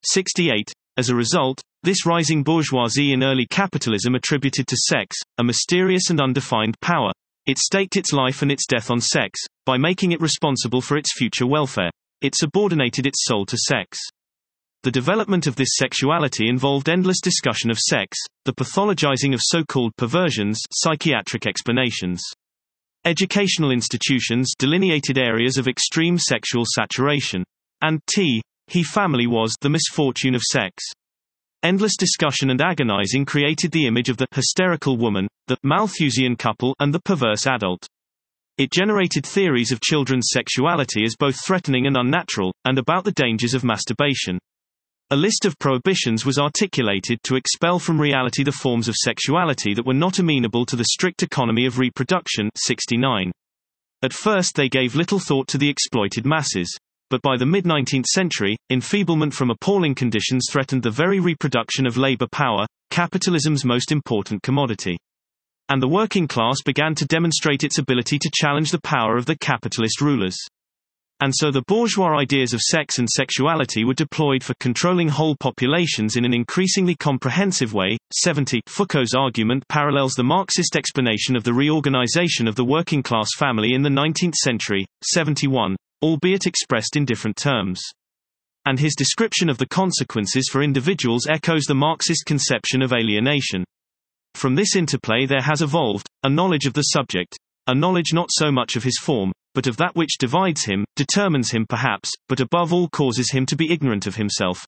A: 68. As a result, this rising bourgeoisie in early capitalism attributed to sex, a mysterious and undefined power. It staked its life and its death on sex. By making it responsible for its future welfare, it subordinated its soul to sex. The development of this sexuality involved endless discussion of sex, the pathologizing of so-called perversions, psychiatric explanations. Educational institutions delineated areas of extreme sexual saturation. And he family was the misfortune of sex. Endless discussion and agonizing created the image of the hysterical woman, the Malthusian couple, and the perverse adult. It generated theories of children's sexuality as both threatening and unnatural, and about the dangers of masturbation. A list of prohibitions was articulated to expel from reality the forms of sexuality that were not amenable to the strict economy of reproduction. 69. At first they gave little thought to the exploited masses. But by the mid-19th century, enfeeblement from appalling conditions threatened the very reproduction of labor power, capitalism's most important commodity. And the working class began to demonstrate its ability to challenge the power of the capitalist rulers. And so the bourgeois ideas of sex and sexuality were deployed for controlling whole populations in an increasingly comprehensive way. 70. Foucault's argument parallels the Marxist explanation of the reorganization of the working-class family in the 19th century. 71. Albeit expressed in different terms. And his description of the consequences for individuals echoes the Marxist conception of alienation. From this interplay there has evolved a knowledge of the subject, a knowledge not so much of his form, but of that which divides him, determines him perhaps, but above all causes him to be ignorant of himself.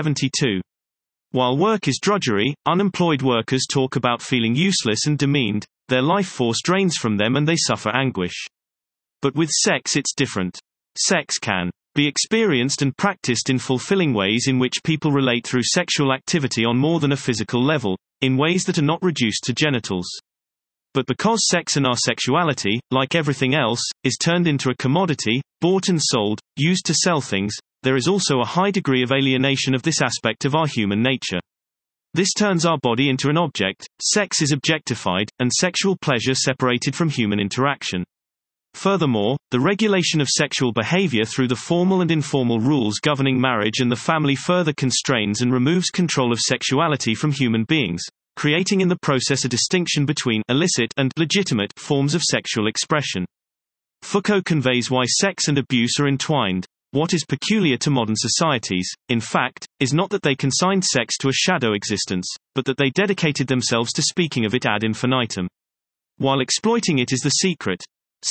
A: 72. While work is drudgery, unemployed workers talk about feeling useless and demeaned, their life force drains from them and they suffer anguish. But with sex it's different. Sex can be experienced and practiced in fulfilling ways in which people relate through sexual activity on more than a physical level, in ways that are not reduced to genitals. But because sex and our sexuality, like everything else, is turned into a commodity, bought and sold, used to sell things, there is also a high degree of alienation of this aspect of our human nature. This turns our body into an object, sex is objectified, and sexual pleasure separated from human interaction. Furthermore, the regulation of sexual behavior through the formal and informal rules governing marriage and the family further constrains and removes control of sexuality from human beings, creating in the process a distinction between illicit and legitimate forms of sexual expression. Foucault conveys why sex and abuse are entwined. What is peculiar to modern societies, in fact, is not that they consigned sex to a shadow existence, but that they dedicated themselves to speaking of it ad infinitum. While exploiting it is the secret.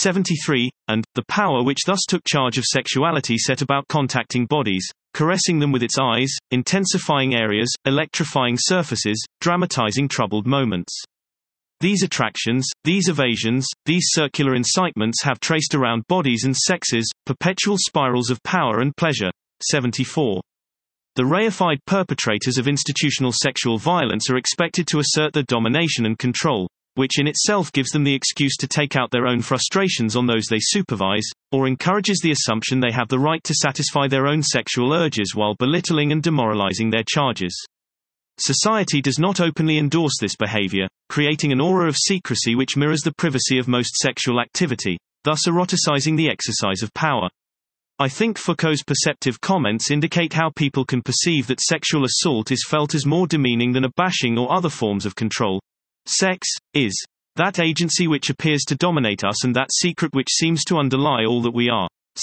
A: 73, and the power which thus took charge of sexuality set about contacting bodies, caressing them with its eyes, intensifying areas, electrifying surfaces, dramatizing troubled moments. These attractions, these evasions, these circular incitements have traced around bodies and sexes, perpetual spirals of power and pleasure. 74. The reified perpetrators of institutional sexual violence are expected to assert their domination and control, which in itself gives them the excuse to take out their own frustrations on those they supervise, or encourages the assumption they have the right to satisfy their own sexual urges while belittling and demoralizing their charges. Society does not openly endorse this behavior, creating an aura of secrecy which mirrors the privacy of most sexual activity, thus eroticizing the exercise of power. I think Foucault's perceptive comments indicate how people can perceive that sexual assault is felt as more demeaning than a bashing or other forms of control. Sex is that agency which appears to dominate us and that secret which seems to underlie all that we are.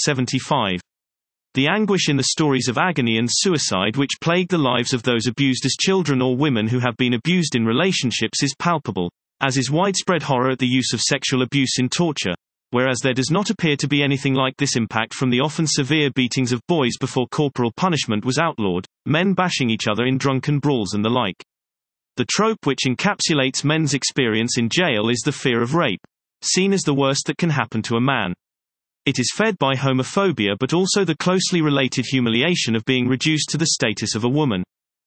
A: 75. The anguish in the stories of agony and suicide which plague the lives of those abused as children or women who have been abused in relationships is palpable, as is widespread horror at the use of sexual abuse in torture, whereas there does not appear to be anything like this impact from the often severe beatings of boys before corporal punishment was outlawed, men bashing each other in drunken brawls and the like. The trope which encapsulates men's experience in jail is the fear of rape, seen as the worst that can happen to a man. It is fed by homophobia but also the closely related humiliation of being reduced to the status of a woman.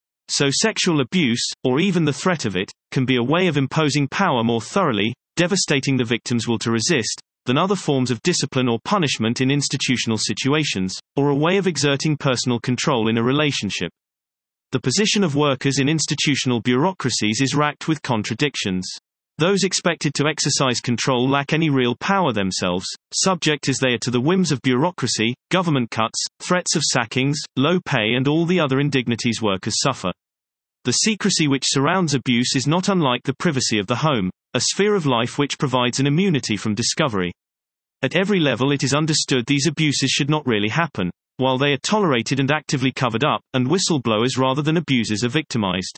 A: So sexual abuse, or even the threat of it, can be a way of imposing power more thoroughly, devastating the victim's will to resist, than other forms of discipline or punishment in institutional situations, or a way of exerting personal control in a relationship. The position of workers in institutional bureaucracies is racked with contradictions. Those expected to exercise control lack any real power themselves, subject as they are to the whims of bureaucracy, government cuts, threats of sackings, low pay and all the other indignities workers suffer. The secrecy which surrounds abuse is not unlike the privacy of the home, a sphere of life which provides an immunity from discovery. At every level it is understood these abuses should not really happen, while they are tolerated and actively covered up, and whistleblowers rather than abusers are victimized.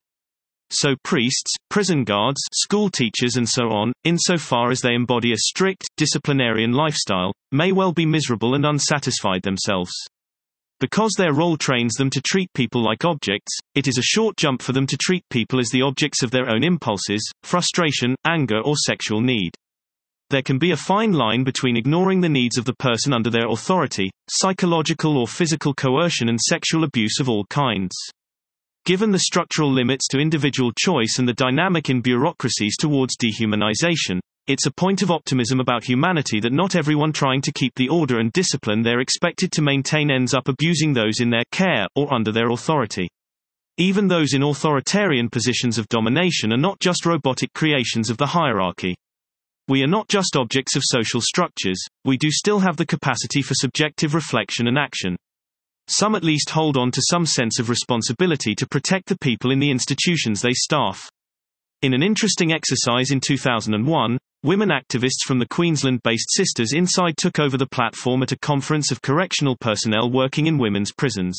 A: So priests, prison guards, school teachers and so on, insofar as they embody a strict, disciplinarian lifestyle, may well be miserable and unsatisfied themselves. Because their role trains them to treat people like objects, it is a short jump for them to treat people as the objects of their own impulses, frustration, anger or sexual need. There can be a fine line between ignoring the needs of the person under their authority, psychological or physical coercion and sexual abuse of all kinds. Given the structural limits to individual choice and the dynamic in bureaucracies towards dehumanization, it's a point of optimism about humanity that not everyone trying to keep the order and discipline they're expected to maintain ends up abusing those in their care, or under their authority. Even those in authoritarian positions of domination are not just robotic creations of the hierarchy. We are not just objects of social structures, we do still have the capacity for subjective reflection and action. Some at least hold on to some sense of responsibility to protect the people in the institutions they staff. In an interesting exercise in 2001, women activists from the Queensland-based Sisters Inside took over the platform at a conference of correctional personnel working in women's prisons.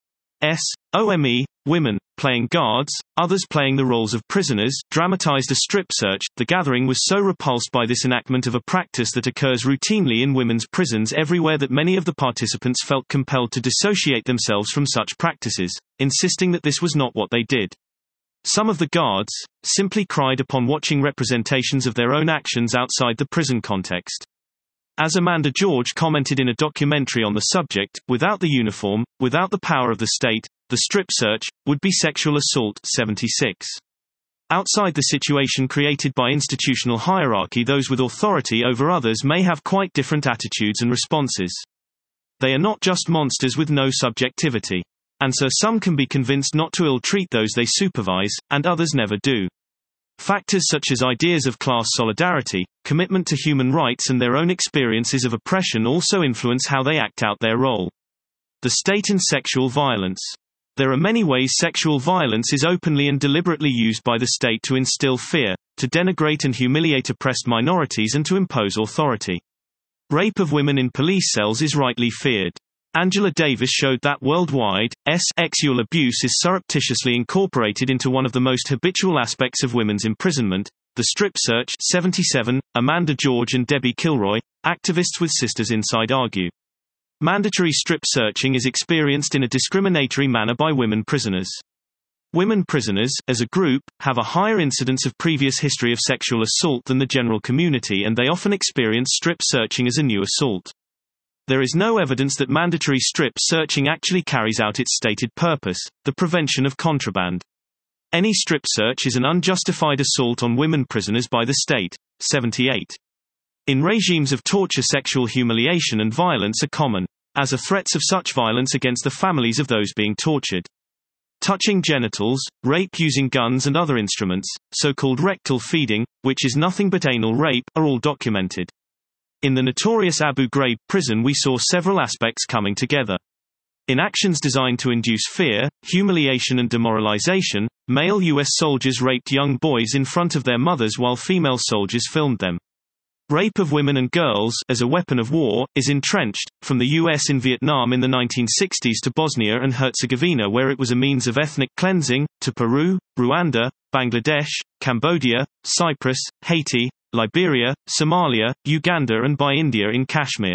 A: SOME, women, playing guards, others playing the roles of prisoners, dramatized a strip search. The gathering was so repulsed by this enactment of a practice that occurs routinely in women's prisons everywhere that many of the participants felt compelled to dissociate themselves from such practices, insisting that this was not what they did. Some of the guards simply cried upon watching representations of their own actions outside the prison context. As Amanda George commented in a documentary on the subject, without the uniform, without the power of the state, the strip search would be sexual assault. 76. Outside the situation created by institutional hierarchy, those with authority over others may have quite different attitudes and responses. They are not just monsters with no subjectivity. And so some can be convinced not to ill-treat those they supervise, and others never do. Factors such as ideas of class solidarity, commitment to human rights and their own experiences of oppression also influence how they act out their role. The state in sexual violence. There are many ways sexual violence is openly and deliberately used by the state to instill fear, to denigrate and humiliate oppressed minorities and to impose authority. Rape of women in police cells is rightly feared. Angela Davis showed that worldwide, sexual abuse is surreptitiously incorporated into one of the most habitual aspects of women's imprisonment, the strip search. 77. Amanda George and Debbie Kilroy, activists with Sisters Inside argue. Mandatory strip searching is experienced in a discriminatory manner by women prisoners. Women prisoners, as a group, have a higher incidence of previous history of sexual assault than the general community, and they often experience strip searching as a new assault. There is no evidence that mandatory strip searching actually carries out its stated purpose, the prevention of contraband. Any strip search is an unjustified assault on women prisoners by the state. 78. In regimes of torture, sexual humiliation and violence are common, as are threats of such violence against the families of those being tortured. Touching genitals, rape using guns and other instruments, so-called rectal feeding, which is nothing but anal rape, are all documented. In the notorious Abu Ghraib prison we saw several aspects coming together. In actions designed to induce fear, humiliation and demoralization, male U.S. soldiers raped young boys in front of their mothers while female soldiers filmed them. Rape of women and girls, as a weapon of war, is entrenched, from the U.S. in Vietnam in the 1960s to Bosnia and Herzegovina where it was a means of ethnic cleansing, to Peru, Rwanda, Bangladesh, Cambodia, Cyprus, Haiti, Liberia, Somalia, Uganda and by India in Kashmir.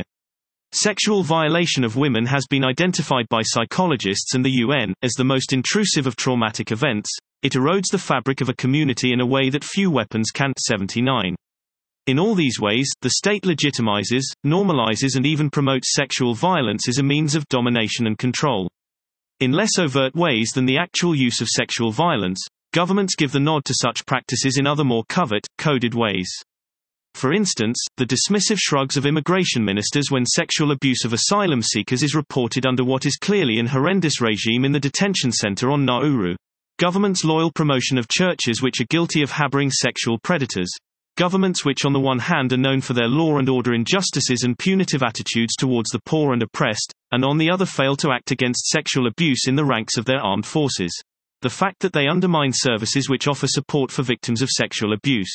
A: Sexual violation of women has been identified by psychologists and the UN as the most intrusive of traumatic events. It erodes the fabric of a community in a way that few weapons can. 79. In all these ways, the state legitimizes, normalizes and even promotes sexual violence as a means of domination and control. In less overt ways than the actual use of sexual violence, governments give the nod to such practices in other more covert, coded ways. For instance, the dismissive shrugs of immigration ministers when sexual abuse of asylum seekers is reported under what is clearly an horrendous regime in the detention center on Nauru. Governments' loyal promotion of churches which are guilty of harboring sexual predators. Governments which on the one hand are known for their law and order injustices and punitive attitudes towards the poor and oppressed, and on the other fail to act against sexual abuse in the ranks of their armed forces. The fact that they undermine services which offer support for victims of sexual abuse.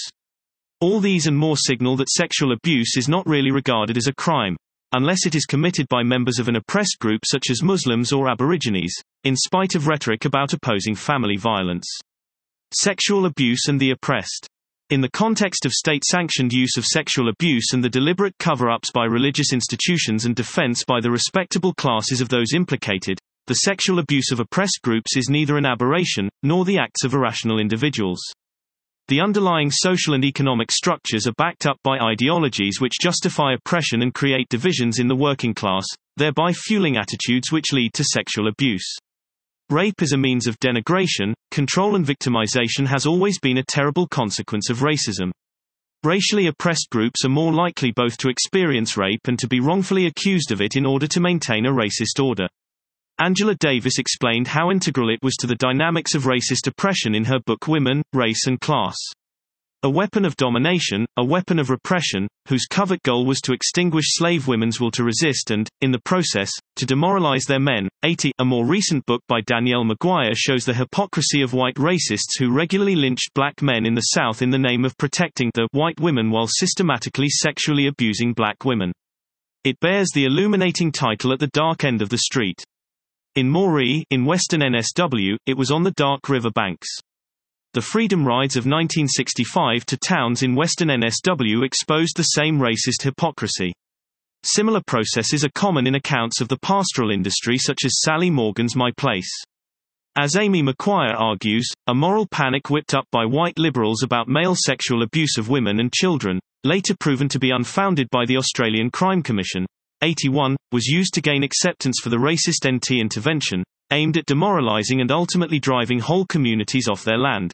A: All these and more signal that sexual abuse is not really regarded as a crime, unless it is committed by members of an oppressed group such as Muslims or Aborigines, in spite of rhetoric about opposing family violence. Sexual abuse and the oppressed. In the context of state-sanctioned use of sexual abuse and the deliberate cover-ups by religious institutions and defense by the respectable classes of those implicated, the sexual abuse of oppressed groups is neither an aberration, nor the acts of irrational individuals. The underlying social and economic structures are backed up by ideologies which justify oppression and create divisions in the working class, thereby fueling attitudes which lead to sexual abuse. Rape as a means of denigration, control and victimization has always been a terrible consequence of racism. Racially oppressed groups are more likely both to experience rape and to be wrongfully accused of it in order to maintain a racist order. Angela Davis explained how integral it was to the dynamics of racist oppression in her book Women, Race and Class. A weapon of domination, a weapon of repression, whose covert goal was to extinguish slave women's will to resist and, in the process, to demoralize their men. 80. A more recent book by Danielle Maguire shows the hypocrisy of white racists who regularly lynched black men in the South in the name of protecting the white women while systematically sexually abusing black women. It bears the illuminating title At the Dark End of the Street. In Moree, in western NSW, it was on the Dark River banks. The Freedom Rides of 1965 to towns in western NSW exposed the same racist hypocrisy. Similar processes are common in accounts of the pastoral industry such as Sally Morgan's My Place. As Amy McQuire argues, a moral panic whipped up by white liberals about male sexual abuse of women and children, later proven to be unfounded by the Australian Crime Commission, 81, was used to gain acceptance for the racist NT intervention, aimed at demoralizing and ultimately driving whole communities off their land.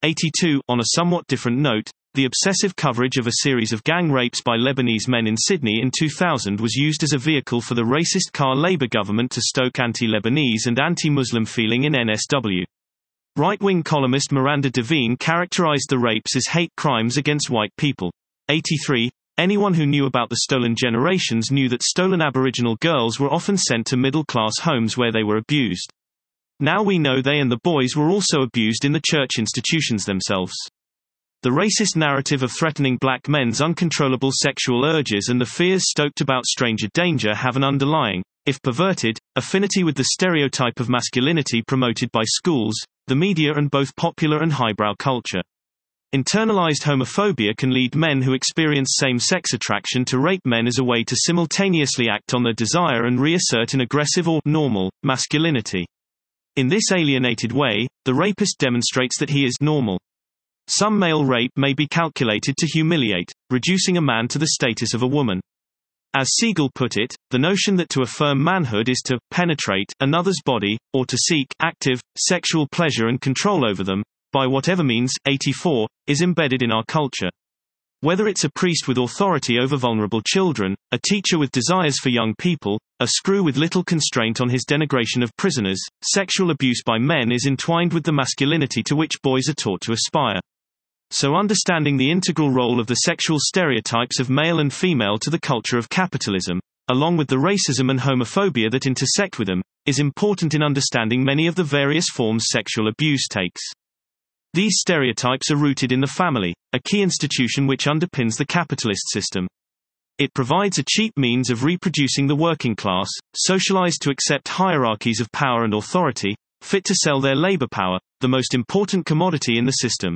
A: 82. On a somewhat different note, the obsessive coverage of a series of gang rapes by Lebanese men in Sydney in 2000 was used as a vehicle for the racist Carr Labor government to stoke anti-Lebanese and anti-Muslim feeling in NSW. Right-wing columnist Miranda Devine characterized the rapes as hate crimes against white people. 83. Anyone who knew about the stolen generations knew that stolen Aboriginal girls were often sent to middle-class homes where they were abused. Now we know they and the boys were also abused in the church institutions themselves. The racist narrative of threatening black men's uncontrollable sexual urges and the fears stoked about stranger danger have an underlying, if perverted, affinity with the stereotype of masculinity promoted by schools, the media and both popular and highbrow culture. Internalized homophobia can lead men who experience same-sex attraction to rape men as a way to simultaneously act on their desire and reassert an aggressive or normal masculinity. In this alienated way, the rapist demonstrates that he is normal. Some male rape may be calculated to humiliate, reducing a man to the status of a woman. As Siegel put it, the notion that to affirm manhood is to penetrate another's body, or to seek active, sexual pleasure and control over them, by whatever means, 84, is embedded in our culture. Whether it's a priest with authority over vulnerable children, a teacher with desires for young people, a screw with little constraint on his denigration of prisoners, sexual abuse by men is entwined with the masculinity to which boys are taught to aspire. So understanding the integral role of the sexual stereotypes of male and female to the culture of capitalism, along with the racism and homophobia that intersect with them, is important in understanding many of the various forms sexual abuse takes. These stereotypes are rooted in the family, a key institution which underpins the capitalist system. It provides a cheap means of reproducing the working class, socialized to accept hierarchies of power and authority, fit to sell their labor power, the most important commodity in the system.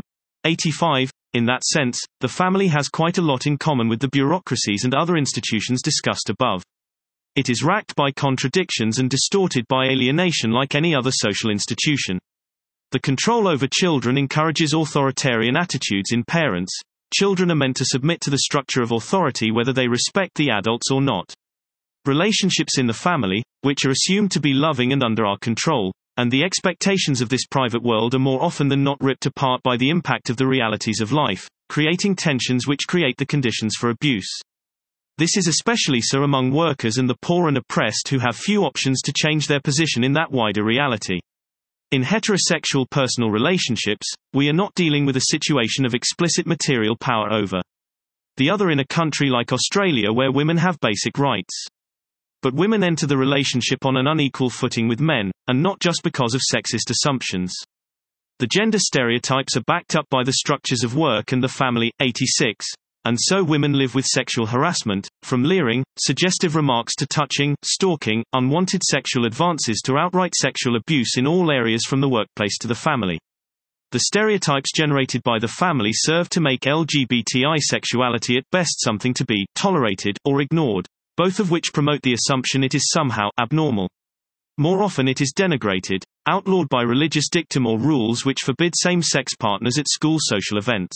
A: 85. In that sense, the family has quite a lot in common with the bureaucracies and other institutions discussed above. It is racked by contradictions and distorted by alienation like any other social institution. The control over children encourages authoritarian attitudes in parents. Children are meant to submit to the structure of authority whether they respect the adults or not. Relationships in the family, which are assumed to be loving and under our control, and the expectations of this private world are more often than not ripped apart by the impact of the realities of life, creating tensions which create the conditions for abuse. This is especially so among workers and the poor and oppressed who have few options to change their position in that wider reality. In heterosexual personal relationships, we are not dealing with a situation of explicit material power over the other in a country like Australia where women have basic rights. But women enter the relationship on an unequal footing with men, and not just because of sexist assumptions. The gender stereotypes are backed up by the structures of work and the family. 86. And so women live with sexual harassment, from leering, suggestive remarks to touching, stalking, unwanted sexual advances to outright sexual abuse in all areas from the workplace to the family. The stereotypes generated by the family serve to make LGBTI sexuality at best something to be tolerated or ignored, both of which promote the assumption it is somehow abnormal. More often it is denigrated, outlawed by religious dictum or rules which forbid same-sex partners at school social events.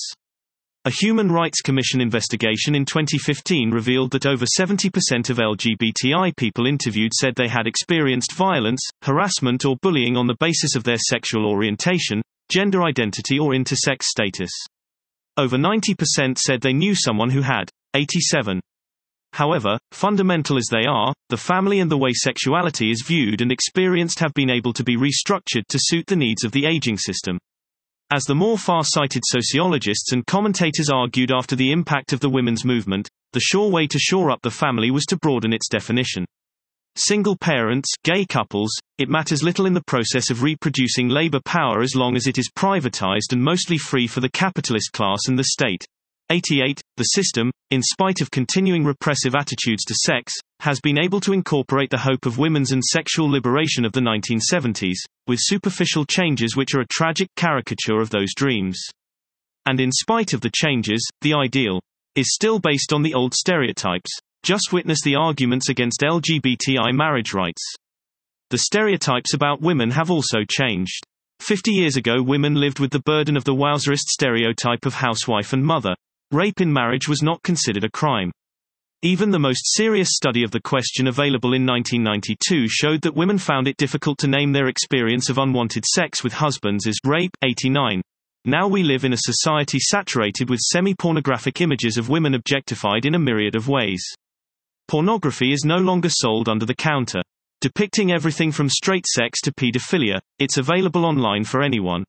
A: A Human Rights Commission investigation in 2015 revealed that over 70% of LGBTI people interviewed said they had experienced violence, harassment or bullying on the basis of their sexual orientation, gender identity or intersex status. Over 90% said they knew someone who had. 87. However, fundamental as they are, the family and the way sexuality is viewed and experienced have been able to be restructured to suit the needs of the aging system. As the more far-sighted sociologists and commentators argued after the impact of the women's movement, the sure way to shore up the family was to broaden its definition. Single parents, gay couples, it matters little in the process of reproducing labor power as long as it is privatized and mostly free for the capitalist class and the state. 88. The system, in spite of continuing repressive attitudes to sex, has been able to incorporate the hope of women's and sexual liberation of the 1970s, with superficial changes which are a tragic caricature of those dreams. And in spite of the changes, the ideal is still based on the old stereotypes. Just witness the arguments against LGBTI marriage rights. The stereotypes about women have also changed. 50 years ago, women lived with the burden of the Wowzerist stereotype of housewife and mother. Rape in marriage was not considered a crime. Even the most serious study of the question available in 1992 showed that women found it difficult to name their experience of unwanted sex with husbands as rape. 89. Now we live in a society saturated with semi-pornographic images of women objectified in a myriad of ways. Pornography is no longer sold under the counter. Depicting everything from straight sex to pedophilia, it's available online for anyone.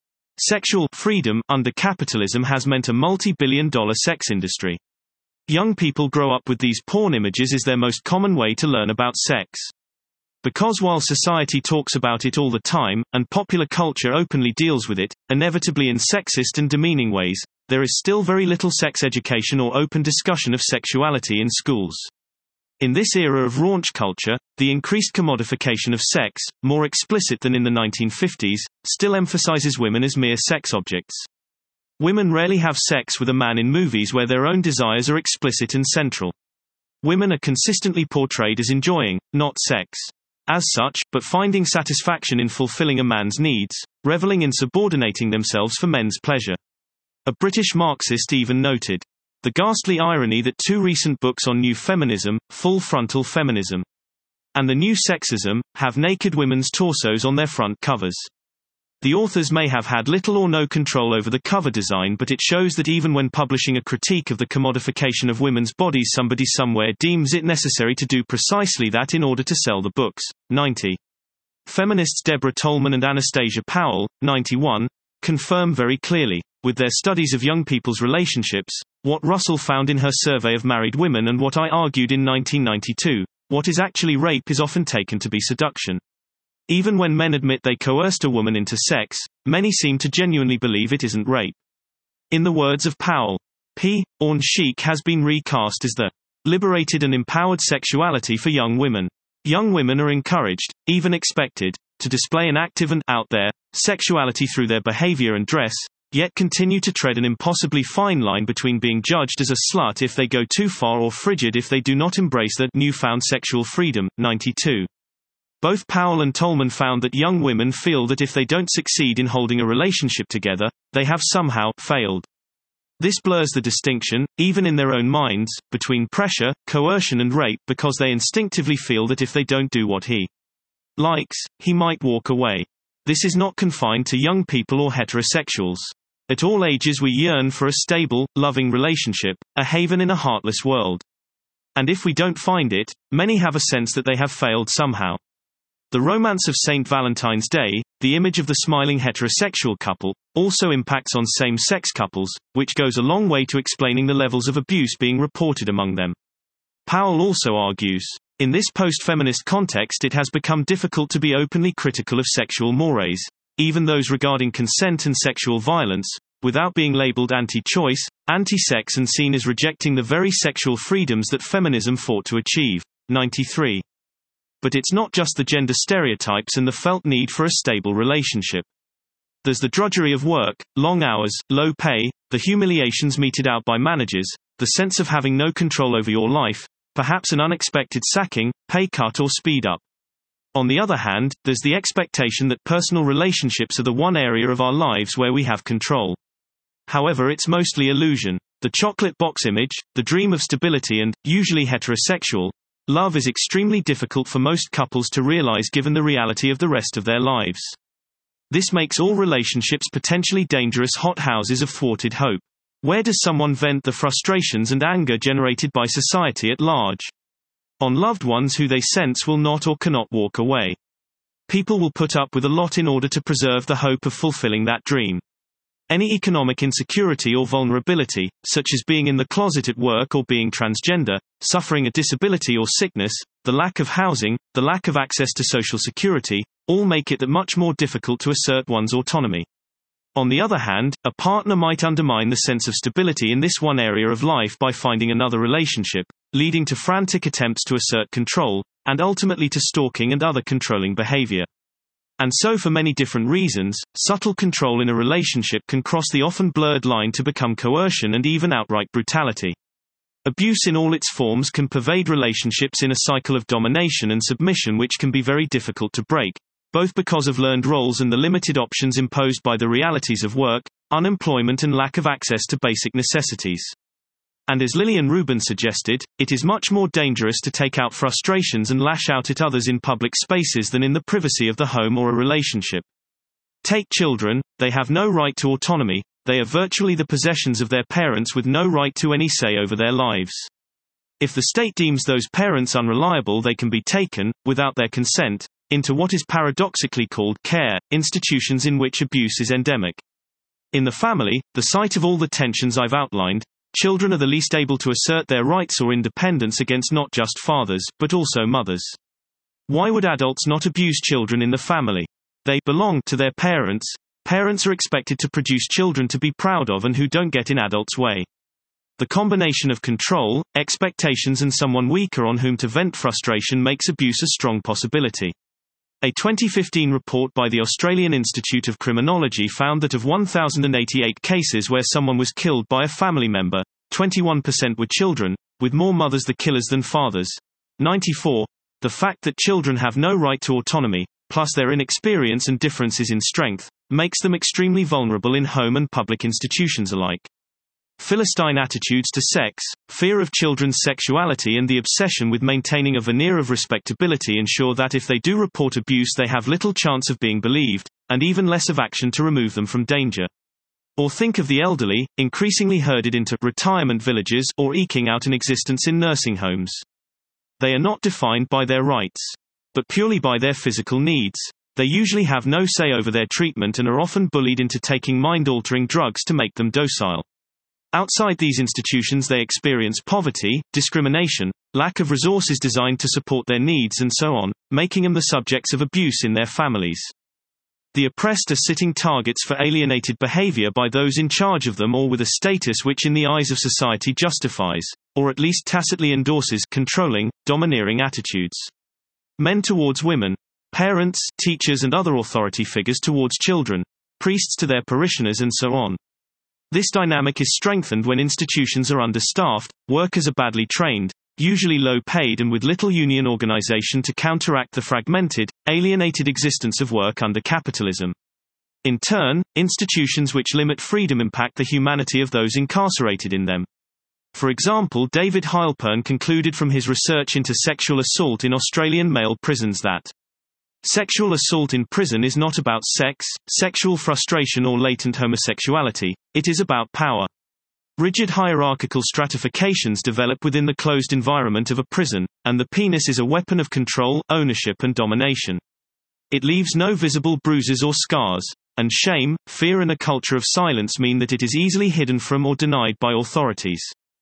A: Sexual freedom under capitalism has meant a multi-billion-dollar sex industry. Young people grow up with these porn images as their most common way to learn about sex. Because while society talks about it all the time, and popular culture openly deals with it, inevitably in sexist and demeaning ways, there is still very little sex education or open discussion of sexuality in schools. In this era of raunch culture, the increased commodification of sex, more explicit than in the 1950s, still emphasizes women as mere sex objects. Women rarely have sex with a man in movies where their own desires are explicit and central. Women are consistently portrayed as enjoying, not sex. As such, but finding satisfaction in fulfilling a man's needs, reveling in subordinating themselves for men's pleasure. A British Marxist even noted the ghastly irony that two recent books on New Feminism, Full Frontal Feminism, and The New Sexism, have naked women's torsos on their front covers. The authors may have had little or no control over the cover design, but it shows that even when publishing a critique of the commodification of women's bodies, somebody somewhere deems it necessary to do precisely that in order to sell the books. 90. Feminists Deborah Tolman and Anastasia Powell, 91, confirm very clearly, with their studies of young people's relationships, what Russell found in her survey of married women and what I argued in 1992. What is actually rape is often taken to be seduction. Even when men admit they coerced a woman into sex, many seem to genuinely believe it isn't rape. In the words of Powell, porn chic has been recast as the liberated and empowered sexuality for young women. Young women are encouraged, even expected, to display an active and out there sexuality through their behavior and dress, yet continue to tread an impossibly fine line between being judged as a slut if they go too far or frigid if they do not embrace their newfound sexual freedom. 92. Both Powell and Tolman found that young women feel that if they don't succeed in holding a relationship together, they have somehow failed. This blurs the distinction, even in their own minds, between pressure, coercion and rape because they instinctively feel that if they don't do what he likes, he might walk away. This is not confined to young people or heterosexuals. At all ages we yearn for a stable, loving relationship, a haven in a heartless world. And if we don't find it, many have a sense that they have failed somehow. The romance of St. Valentine's Day, the image of the smiling heterosexual couple, also impacts on same-sex couples, which goes a long way to explaining the levels of abuse being reported among them. Powell also argues, in this post-feminist context it has become difficult to be openly critical of sexual mores, even those regarding consent and sexual violence, without being labeled anti-choice, anti-sex and seen as rejecting the very sexual freedoms that feminism fought to achieve. 93. But it's not just the gender stereotypes and the felt need for a stable relationship. There's the drudgery of work, long hours, low pay, the humiliations meted out by managers, the sense of having no control over your life, perhaps an unexpected sacking, pay cut or speed up. On the other hand, there's the expectation that personal relationships are the one area of our lives where we have control. However, it's mostly illusion. The chocolate box image, the dream of stability and, usually heterosexual, love is extremely difficult for most couples to realize given the reality of the rest of their lives. This makes all relationships potentially dangerous hothouses of thwarted hope. Where does someone vent the frustrations and anger generated by society at large? On loved ones who they sense will not or cannot walk away. People will put up with a lot in order to preserve the hope of fulfilling that dream. Any economic insecurity or vulnerability, such as being in the closet at work or being transgender, suffering a disability or sickness, the lack of housing, the lack of access to social security, all make it that much more difficult to assert one's autonomy. On the other hand, a partner might undermine the sense of stability in this one area of life by finding another relationship, leading to frantic attempts to assert control, and ultimately to stalking and other controlling behavior. And so for many different reasons, subtle control in a relationship can cross the often blurred line to become coercion and even outright brutality. Abuse in all its forms can pervade relationships in a cycle of domination and submission which can be very difficult to break, both because of learned roles and the limited options imposed by the realities of work, unemployment and lack of access to basic necessities. And as Lillian Rubin suggested, it is much more dangerous to take out frustrations and lash out at others in public spaces than in the privacy of the home or a relationship. Take children, they have no right to autonomy, they are virtually the possessions of their parents with no right to any say over their lives. If the state deems those parents unreliable, they can be taken, without their consent, into what is paradoxically called care institutions in which abuse is endemic. In the family, the site of all the tensions I've outlined, children are the least able to assert their rights or independence against not just fathers, but also mothers. Why would adults not abuse children in the family? They belong to their parents. Parents are expected to produce children to be proud of and who don't get in adults' way. The combination of control, expectations and someone weaker on whom to vent frustration makes abuse a strong possibility. A 2015 report by the Australian Institute of Criminology found that of 1,088 cases where someone was killed by a family member, 21% were children, with more mothers the killers than fathers. 94. The fact that children have no right to autonomy, plus their inexperience and differences in strength, makes them extremely vulnerable in home and public institutions alike. Philistine attitudes to sex, fear of children's sexuality and the obsession with maintaining a veneer of respectability ensure that if they do report abuse they have little chance of being believed, and even less of action to remove them from danger. Or think of the elderly, increasingly herded into retirement villages or eking out an existence in nursing homes. They are not defined by their rights, but purely by their physical needs. They usually have no say over their treatment and are often bullied into taking mind-altering drugs to make them docile. Outside these institutions they experience poverty, discrimination, lack of resources designed to support their needs and so on, making them the subjects of abuse in their families. The oppressed are sitting targets for alienated behavior by those in charge of them or with a status which in the eyes of society justifies, or at least tacitly endorses, controlling, domineering attitudes. Men towards women, parents, teachers and other authority figures towards children, priests to their parishioners and so on. This dynamic is strengthened when institutions are understaffed, workers are badly trained, usually low paid and with little union organization to counteract the fragmented, alienated existence of work under capitalism. In turn, institutions which limit freedom impact the humanity of those incarcerated in them. For example, David Heilpern concluded from his research into sexual assault in Australian male prisons that sexual assault in prison is not about sex, sexual frustration or latent homosexuality, it is about power. Rigid hierarchical stratifications develop within the closed environment of a prison, and the penis is a weapon of control, ownership and domination. It leaves no visible bruises or scars, and shame, fear and a culture of silence mean that it is easily hidden from or denied by authorities.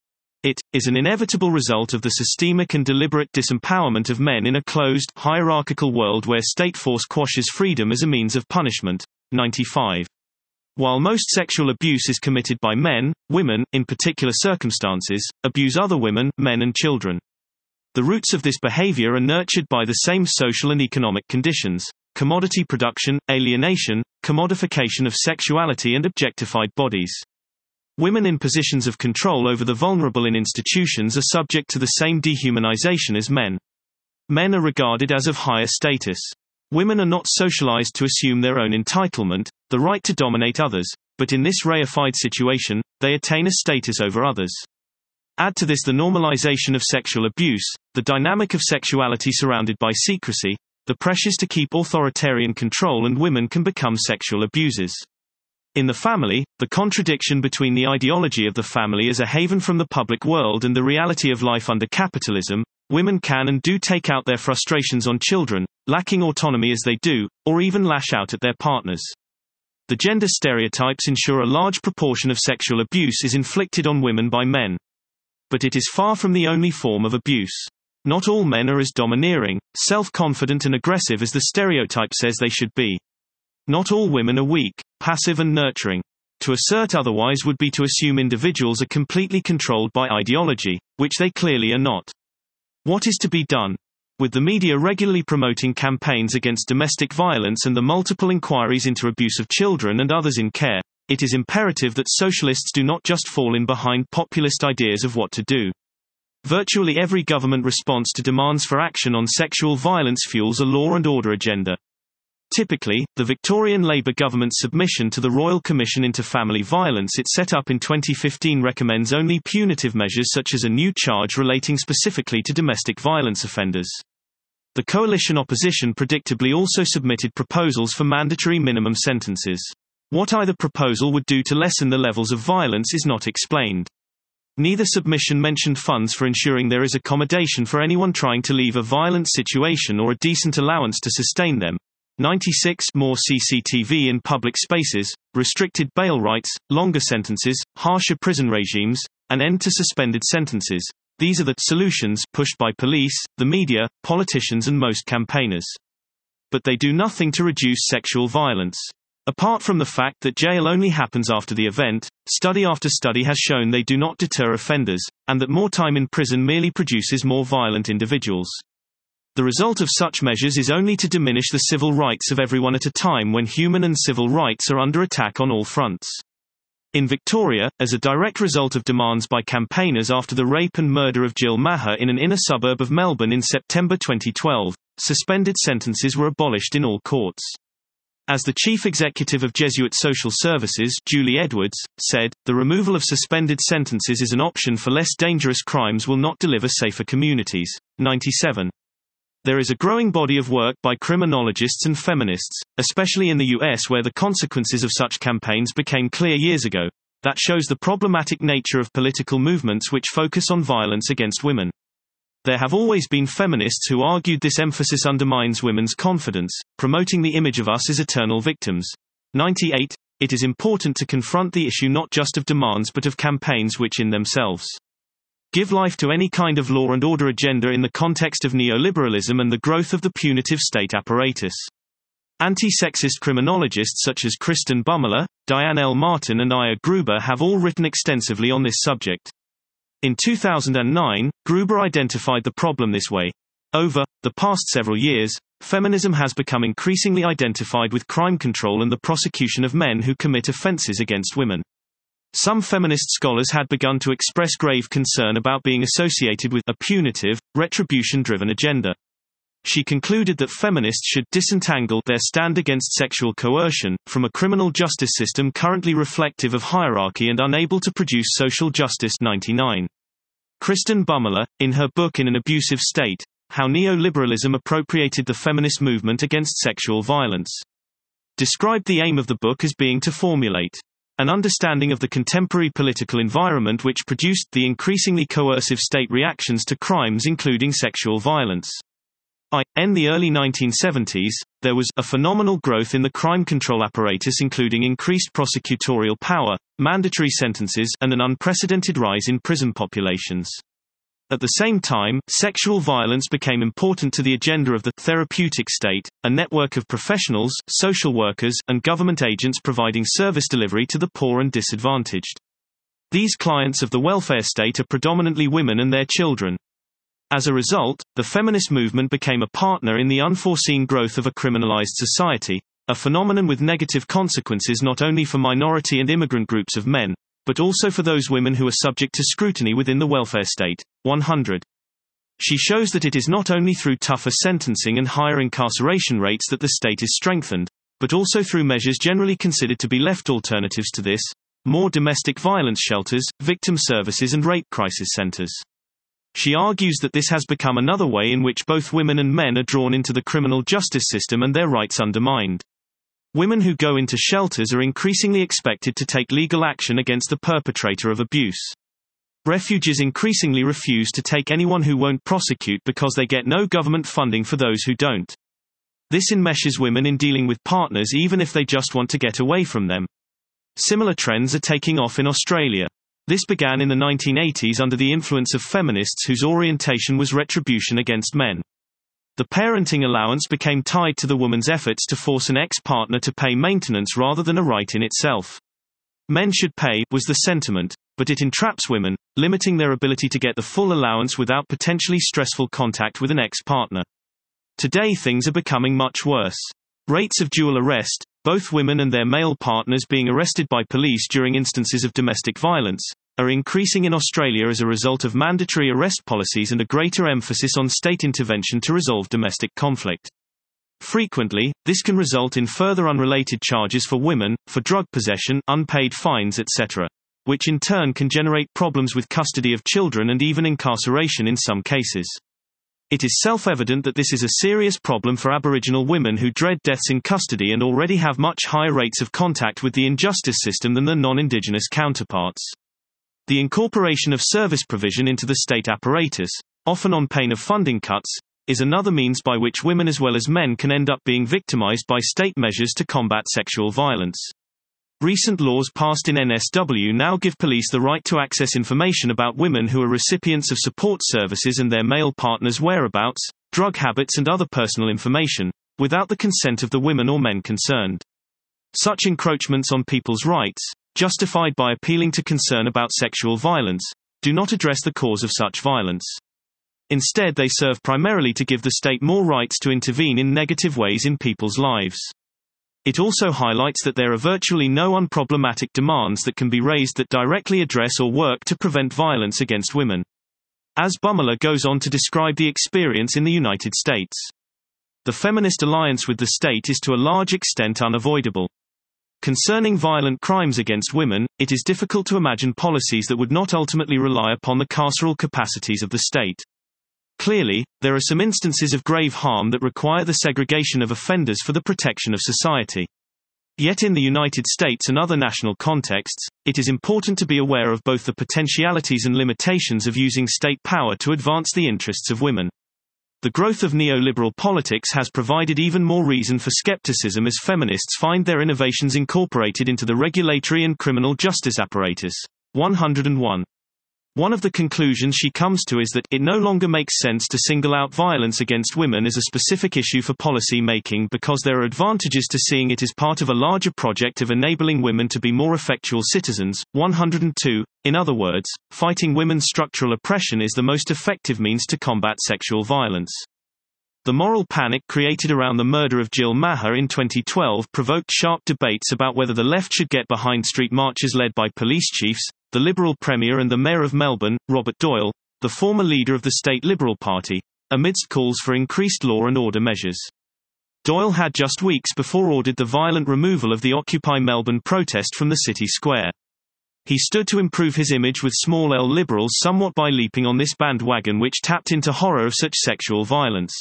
A: It is an inevitable result of the systemic and deliberate disempowerment of men in a closed, hierarchical world where state force quashes freedom as a means of punishment. 95. While most sexual abuse is committed by men, women, in particular circumstances, abuse other women, men and children. The roots of this behavior are nurtured by the same social and economic conditions: commodity production, alienation, commodification of sexuality and objectified bodies. Women in positions of control over the vulnerable in institutions are subject to the same dehumanization as men. Men are regarded as of higher status. Women are not socialized to assume their own entitlement, the right to dominate others, but in this reified situation, they attain a status over others. Add to this the normalization of sexual abuse, the dynamic of sexuality surrounded by secrecy, the pressures to keep authoritarian control, and women can become sexual abusers. In the family, the contradiction between the ideology of the family as a haven from the public world and the reality of life under capitalism, women can and do take out their frustrations on children, lacking autonomy as they do, or even lash out at their partners. The gender stereotypes ensure a large proportion of sexual abuse is inflicted on women by men. But it is far from the only form of abuse. Not all men are as domineering, self-confident and aggressive as the stereotype says they should be. Not all women are weak, passive and nurturing. To assert otherwise would be to assume individuals are completely controlled by ideology, which they clearly are not. What is to be done? With the media regularly promoting campaigns against domestic violence and the multiple inquiries into abuse of children and others in care, it is imperative that socialists do not just fall in behind populist ideas of what to do. Virtually every government response to demands for action on sexual violence fuels a law and order agenda. Typically, the Victorian Labour government's submission to the Royal Commission into Family Violence it set up in 2015 recommends only punitive measures such as a new charge relating specifically to domestic violence offenders. The coalition opposition predictably also submitted proposals for mandatory minimum sentences. What either proposal would do to lessen the levels of violence is not explained. Neither submission mentioned funds for ensuring there is accommodation for anyone trying to leave a violent situation or a decent allowance to sustain them. 96 More CCTV in public spaces, restricted bail rights, longer sentences, harsher prison regimes, an end to suspended sentences. These are the solutions pushed by police, the media, politicians and most campaigners. But they do nothing to reduce sexual violence. Apart from the fact that jail only happens after the event, study after study has shown they do not deter offenders, and that more time in prison merely produces more violent individuals. The result of such measures is only to diminish the civil rights of everyone at a time when human and civil rights are under attack on all fronts. In Victoria, as a direct result of demands by campaigners after the rape and murder of Jill Maher in an inner suburb of Melbourne in September 2012, suspended sentences were abolished in all courts. As the chief executive of Jesuit Social Services, Julie Edwards, said, the removal of suspended sentences as an option for less dangerous crimes will not deliver safer communities. 97. There is a growing body of work by criminologists and feminists, especially in the US where the consequences of such campaigns became clear years ago, that shows the problematic nature of political movements which focus on violence against women. There have always been feminists who argued this emphasis undermines women's confidence, promoting the image of us as eternal victims. 98. It is important to confront the issue not just of demands but of campaigns which in themselves give life to any kind of law and order agenda in the context of neoliberalism and the growth of the punitive state apparatus. Anti-sexist criminologists such as Kristen Bummeler, Diane L. Martin and Aya Gruber have all written extensively on this subject. In 2009, Gruber identified the problem this way. Over the past several years, feminism has become increasingly identified with crime control and the prosecution of men who commit offenses against women. Some feminist scholars had begun to express grave concern about being associated with a punitive, retribution-driven agenda. She concluded that feminists should disentangle their stand against sexual coercion from a criminal justice system currently reflective of hierarchy and unable to produce social justice. 99. Kristen Bummeler, in her book In an Abusive State, How Neoliberalism Appropriated the Feminist Movement Against Sexual Violence, described the aim of the book as being to formulate an understanding of the contemporary political environment which produced the increasingly coercive state reactions to crimes including sexual violence. In the early 1970s, there was a phenomenal growth in the crime control apparatus including increased prosecutorial power, mandatory sentences, and an unprecedented rise in prison populations. At the same time, sexual violence became important to the agenda of the therapeutic state, a network of professionals, social workers, and government agents providing service delivery to the poor and disadvantaged. These clients of the welfare state are predominantly women and their children. As a result, the feminist movement became a partner in the unforeseen growth of a criminalized society, a phenomenon with negative consequences not only for minority and immigrant groups of men, but also for those women who are subject to scrutiny within the welfare state. 100. She shows that it is not only through tougher sentencing and higher incarceration rates that the state is strengthened, but also through measures generally considered to be left alternatives to this: more domestic violence shelters, victim services and rape crisis centers. She argues that this has become another way in which both women and men are drawn into the criminal justice system and their rights undermined. Women who go into shelters are increasingly expected to take legal action against the perpetrator of abuse. Refuges increasingly refuse to take anyone who won't prosecute because they get no government funding for those who don't. This enmeshes women in dealing with partners even if they just want to get away from them. Similar trends are taking off in Australia. This began in the 1980s under the influence of feminists whose orientation was retribution against men. The parenting allowance became tied to the woman's efforts to force an ex-partner to pay maintenance rather than a right in itself. Men should pay, was the sentiment, but it entraps women, limiting their ability to get the full allowance without potentially stressful contact with an ex-partner. Today things are becoming much worse. Rates of dual arrest, both women and their male partners being arrested by police during instances of domestic violence, are increasing in Australia as a result of mandatory arrest policies and a greater emphasis on state intervention to resolve domestic conflict. Frequently, this can result in further unrelated charges for women, for drug possession, unpaid fines etc., which in turn can generate problems with custody of children and even incarceration in some cases. It is self-evident that this is a serious problem for Aboriginal women who dread deaths in custody and already have much higher rates of contact with the injustice system than their non-Indigenous counterparts. The incorporation of service provision into the state apparatus, often on pain of funding cuts, is another means by which women as well as men can end up being victimized by state measures to combat sexual violence. Recent laws passed in NSW now give police the right to access information about women who are recipients of support services and their male partners' whereabouts, drug habits and other personal information, without the consent of the women or men concerned. Such encroachments on people's rights, justified by appealing to concern about sexual violence, do not address the cause of such violence. Instead they serve primarily to give the state more rights to intervene in negative ways in people's lives. It also highlights that there are virtually no unproblematic demands that can be raised that directly address or work to prevent violence against women. As Bumala goes on to describe the experience in the United States. The feminist alliance with the state is to a large extent unavoidable. Concerning violent crimes against women, it is difficult to imagine policies that would not ultimately rely upon the carceral capacities of the state. Clearly, there are some instances of grave harm that require the segregation of offenders for the protection of society. Yet in the United States and other national contexts, it is important to be aware of both the potentialities and limitations of using state power to advance the interests of women. The growth of neoliberal politics has provided even more reason for skepticism as feminists find their innovations incorporated into the regulatory and criminal justice apparatus. 101. One of the conclusions she comes to is that it no longer makes sense to single out violence against women as a specific issue for policy making because there are advantages to seeing it as part of a larger project of enabling women to be more effectual citizens. 102. In other words, fighting women's structural oppression is the most effective means to combat sexual violence. The moral panic created around the murder of Jill Maher in 2012 provoked sharp debates about whether the left should get behind street marches led by police chiefs, the Liberal Premier and the Mayor of Melbourne, Robert Doyle, the former leader of the state Liberal Party, amidst calls for increased law and order measures. Doyle had just weeks before ordered the violent removal of the Occupy Melbourne protest from the city square. He stood to improve his image with small L Liberals somewhat by leaping on this bandwagon which tapped into horror of such sexual violence.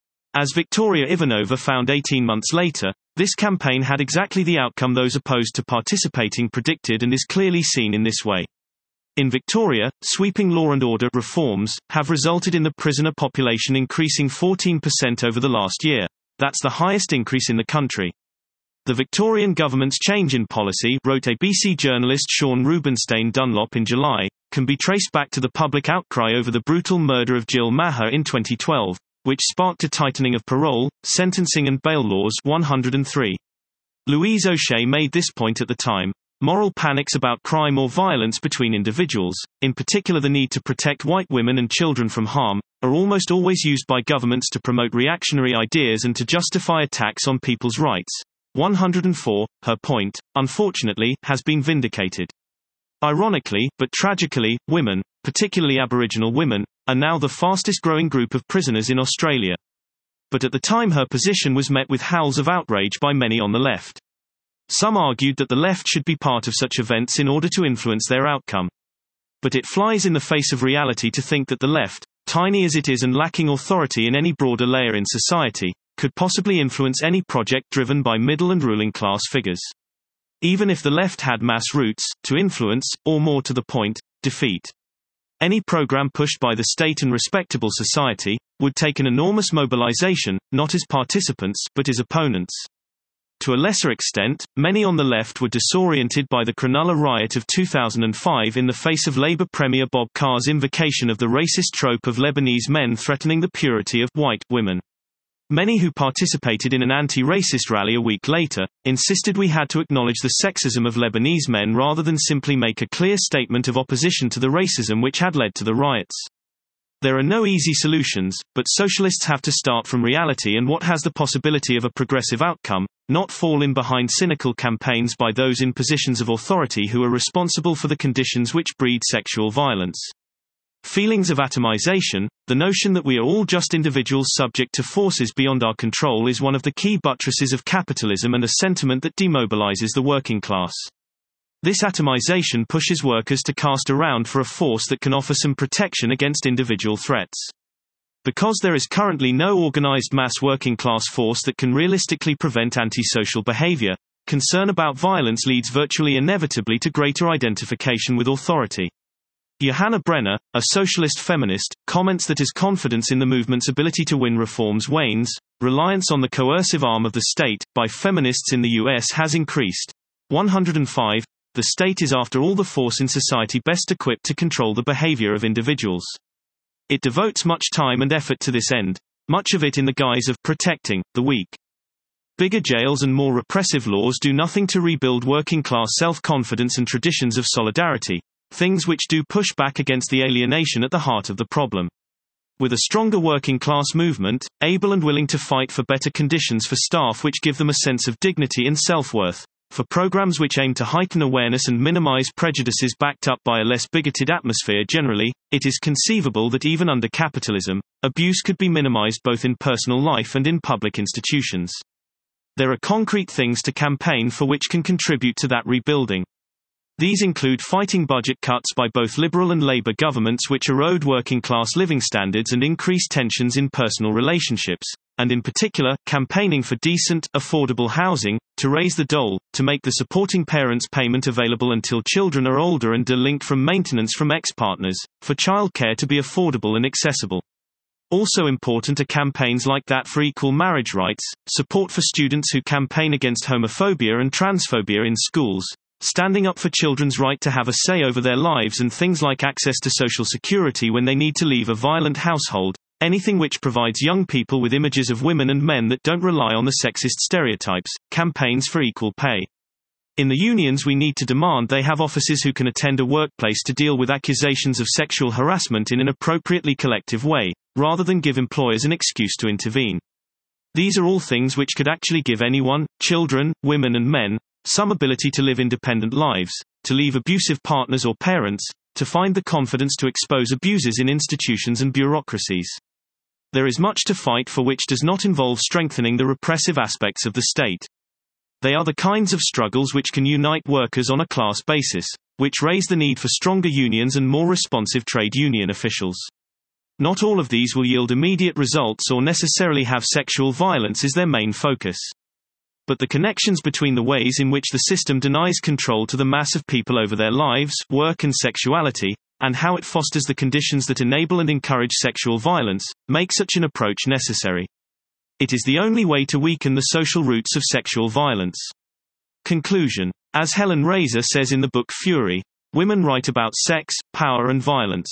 A: As Victoria Ivanova found 18 months later, this campaign had exactly the outcome those opposed to participating predicted and is clearly seen in this way. In Victoria, sweeping law and order reforms have resulted in the prisoner population increasing 14% over the last year. That's the highest increase in the country. The Victorian government's change in policy, wrote ABC journalist Sean Rubenstein Dunlop in July, can be traced back to the public outcry over the brutal murder of Jill Maher in 2012. Which sparked a tightening of parole, sentencing and bail laws. 103. Louise O'Shea made this point at the time. Moral panics about crime or violence between individuals, in particular the need to protect white women and children from harm, are almost always used by governments to promote reactionary ideas and to justify attacks on people's rights. 104. Her point, unfortunately, has been vindicated. Ironically, but tragically, women, particularly Aboriginal women, are now the fastest growing group of prisoners in Australia. But at the time her position was met with howls of outrage by many on the left. Some argued that the left should be part of such events in order to influence their outcome. But it flies in the face of reality to think that the left, tiny as it is and lacking authority in any broader layer in society, could possibly influence any project driven by middle and ruling class figures. Even if the left had mass roots, to influence, or more to the point, defeat. Any program pushed by the state and respectable society would take an enormous mobilization, not as participants, but as opponents. To a lesser extent, many on the left were disoriented by the Cronulla riot of 2005 in the face of Labour Premier Bob Carr's invocation of the racist trope of Lebanese men threatening the purity of white women. Many who participated in an anti-racist rally a week later insisted we had to acknowledge the sexism of Lebanese men rather than simply make a clear statement of opposition to the racism which had led to the riots. There are no easy solutions, but socialists have to start from reality and what has the possibility of a progressive outcome, not fall in behind cynical campaigns by those in positions of authority who are responsible for the conditions which breed sexual violence. Feelings of atomization, the notion that we are all just individuals subject to forces beyond our control, is one of the key buttresses of capitalism and a sentiment that demobilizes the working class. This atomization pushes workers to cast around for a force that can offer some protection against individual threats. Because there is currently no organized mass working class force that can realistically prevent antisocial behavior, concern about violence leads virtually inevitably to greater identification with authority. Johanna Brenner, a socialist feminist, comments that as confidence in the movement's ability to win reforms wanes, reliance on the coercive arm of the state, by feminists in the US, has increased. 105. The state is after all the force in society best equipped to control the behavior of individuals. It devotes much time and effort to this end, much of it in the guise of protecting the weak. Bigger jails and more repressive laws do nothing to rebuild working-class self-confidence and traditions of solidarity, things which do push back against the alienation at the heart of the problem. With a stronger working-class movement, able and willing to fight for better conditions for staff which give them a sense of dignity and self-worth, for programs which aim to heighten awareness and minimize prejudices backed up by a less bigoted atmosphere generally, it is conceivable that even under capitalism, abuse could be minimized both in personal life and in public institutions. There are concrete things to campaign for which can contribute to that rebuilding. These include fighting budget cuts by both Liberal and Labour governments which erode working-class living standards and increase tensions in personal relationships, and in particular, campaigning for decent, affordable housing, to raise the dole, to make the supporting parents' payment available until children are older and delinked from maintenance from ex-partners, for childcare to be affordable and accessible. Also important are campaigns like that for equal marriage rights, support for students who campaign against homophobia and transphobia in schools, standing up for children's right to have a say over their lives, and things like access to Social Security when they need to leave a violent household, anything which provides young people with images of women and men that don't rely on the sexist stereotypes, campaigns for equal pay. In the unions we need to demand they have officers who can attend a workplace to deal with accusations of sexual harassment in an appropriately collective way, rather than give employers an excuse to intervene. These are all things which could actually give anyone, children, women and men, some ability to live independent lives, to leave abusive partners or parents, to find the confidence to expose abuses in institutions and bureaucracies. There is much to fight for which does not involve strengthening the repressive aspects of the state. They are the kinds of struggles which can unite workers on a class basis, which raise the need for stronger unions and more responsive trade union officials. Not all of these will yield immediate results or necessarily have sexual violence as their main focus. But the connections between the ways in which the system denies control to the mass of people over their lives, work and sexuality, and how it fosters the conditions that enable and encourage sexual violence, make such an approach necessary. It is the only way to weaken the social roots of sexual violence. Conclusion. As Helen Razer says in the book Fury, women write about sex, power and violence.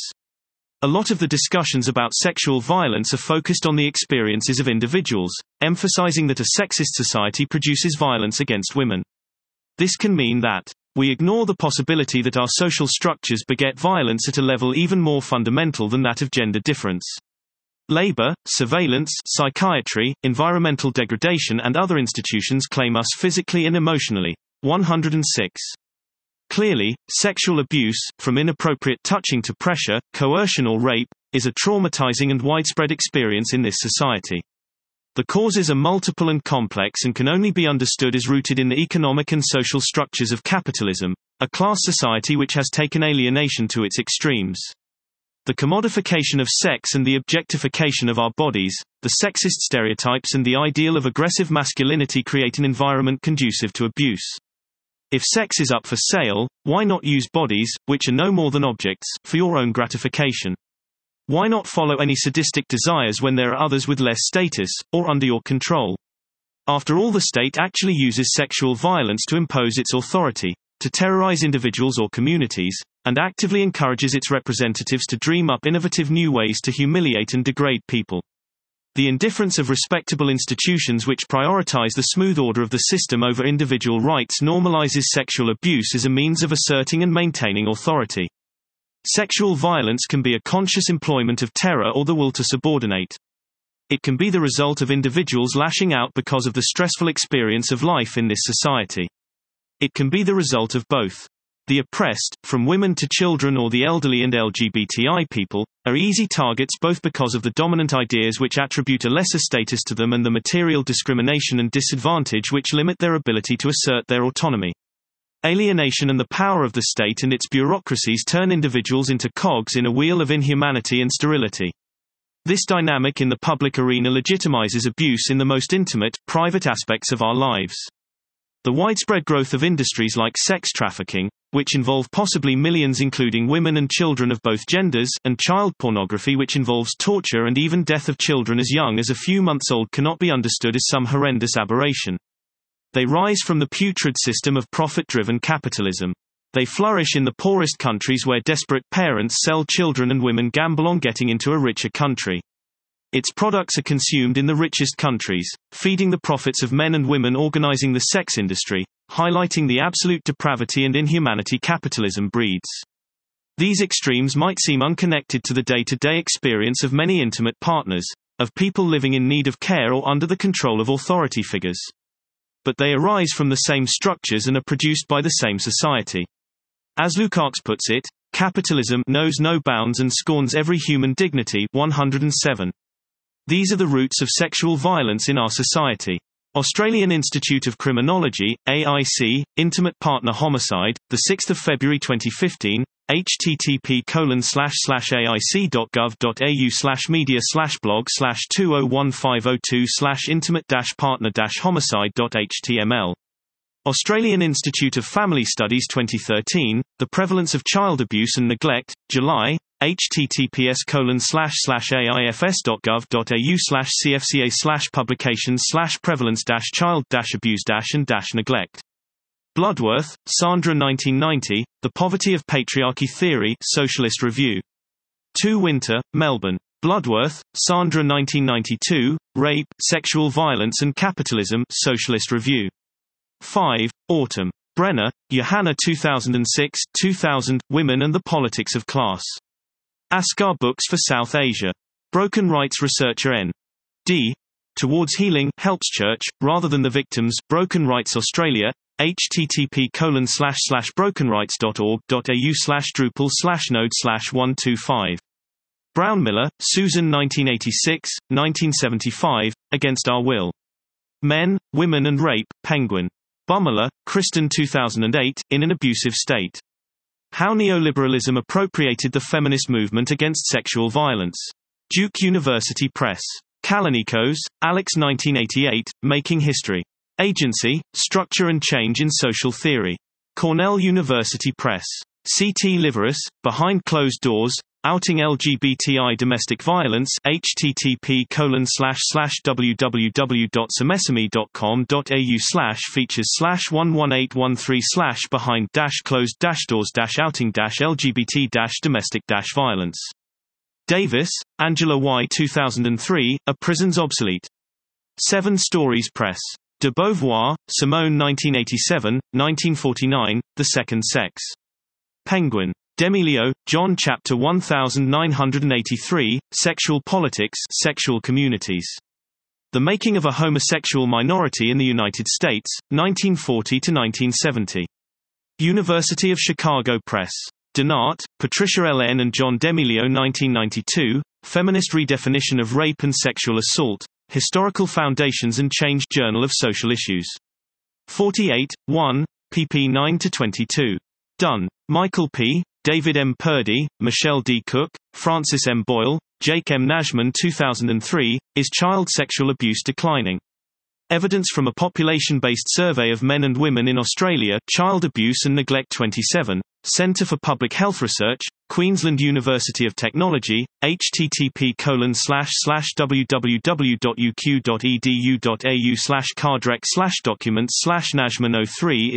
A: A lot of the discussions about sexual violence are focused on the experiences of individuals, emphasizing that a sexist society produces violence against women. This can mean that we ignore the possibility that our social structures beget violence at a level even more fundamental than that of gender difference. Labor, surveillance, psychiatry, environmental degradation and other institutions claim us physically and emotionally. 106. Clearly, sexual abuse, from inappropriate touching to pressure, coercion or rape, is a traumatizing and widespread experience in this society. The causes are multiple and complex and can only be understood as rooted in the economic and social structures of capitalism, a class society which has taken alienation to its extremes. The commodification of sex and the objectification of our bodies, the sexist stereotypes and the ideal of aggressive masculinity create an environment conducive to abuse. If sex is up for sale, why not use bodies, which are no more than objects, for your own gratification? Why not follow any sadistic desires when there are others with less status, or under your control? After all, the state actually uses sexual violence to impose its authority, to terrorize individuals or communities, and actively encourages its representatives to dream up innovative new ways to humiliate and degrade people. The indifference of respectable institutions which prioritize the smooth order of the system over individual rights normalizes sexual abuse as a means of asserting and maintaining authority. Sexual violence can be a conscious employment of terror or the will to subordinate. It can be the result of individuals lashing out because of the stressful experience of life in this society. It can be the result of both. The oppressed, from women to children or the elderly and LGBTI people, are easy targets both because of the dominant ideas which attribute a lesser status to them and the material discrimination and disadvantage which limit their ability to assert their autonomy. Alienation and the power of the state and its bureaucracies turn individuals into cogs in a wheel of inhumanity and sterility. This dynamic in the public arena legitimizes abuse in the most intimate, private aspects of our lives. The widespread growth of industries like sex trafficking, which involve possibly millions including women and children of both genders, and child pornography which involves torture and even death of children as young as a few months old cannot be understood as some horrendous aberration. They rise from the putrid system of profit-driven capitalism. They flourish in the poorest countries where desperate parents sell children and women gamble on getting into a richer country. Its products are consumed in the richest countries, feeding the profits of men and women organizing the sex industry, highlighting the absolute depravity and inhumanity capitalism breeds. These extremes might seem unconnected to the day-to-day experience of many intimate partners, of people living in need of care or under the control of authority figures. But they arise from the same structures and are produced by the same society. As Lukács puts it, capitalism knows no bounds and scorns every human dignity. 107. These are the roots of sexual violence in our society. Australian Institute of Criminology, AIC, Intimate Partner Homicide, 6 February 2015, http://aic.gov.au/media/blog/201502-intimate-partner-homicide.html. Australian Institute of Family Studies 2013, The Prevalence of Child Abuse and Neglect, July, https://aifs.gov.au/cfca/publications/prevalence-child-abuse-and-neglect. Bloodworth, Sandra 1990, The Poverty of Patriarchy Theory, Socialist Review. 2 Winter, Melbourne. Bloodworth, Sandra 1992, Rape, Sexual Violence and Capitalism, Socialist Review. 5, Autumn. Brenner, Johanna 2006, 2000, Women and the Politics of Class. Askar Books for South Asia. Broken Rights Researcher N.D. Towards Healing, Helps Church, rather than the victims, Broken Rights Australia, http://brokenrights.org.au/drupal/node/125. Brownmiller, Susan 1986, 1975, Against Our Will. Men, Women and Rape, Penguin. Bummerler, Kristen 2008, In an Abusive State. How Neoliberalism Appropriated the Feminist Movement Against Sexual Violence. Duke University Press. Kalanikos, Alex 1988, Making History. Agency, Structure and Change in Social Theory. Cornell University Press. C.T. Liveris, Behind Closed Doors, Outing LGBTI Domestic Violence, http://www.semeseme.com.au/features/11813/behind-closed-doors-outing-LGBT-domestic-violence. Davis, Angela Y. 2003, Are Prisons Obsolete? 7 Stories Press. De Beauvoir, Simone 1987, 1949, The Second Sex. Penguin. D'Amelio, John Chapter 1983, Sexual Politics, Sexual Communities. The Making of a Homosexual Minority in the United States, 1940–1970. University of Chicago Press. Denart, Patricia L. N. and John D'Amelio 1992, Feminist Redefinition of Rape and Sexual Assault, Historical Foundations and Change Journal of Social Issues. 48, 1, pp 9–22. Dunn. Michael P., David M. Purdy, Michelle D. Cook, Francis M. Boyle, Jake M. Najman 2003, Is Child Sexual Abuse Declining? Evidence from a population-based survey of men and women in Australia, Child Abuse and Neglect 27, Centre for Public Health Research, Queensland University of Technology, http://www.uq.edu.au/cardrec/documents/najman03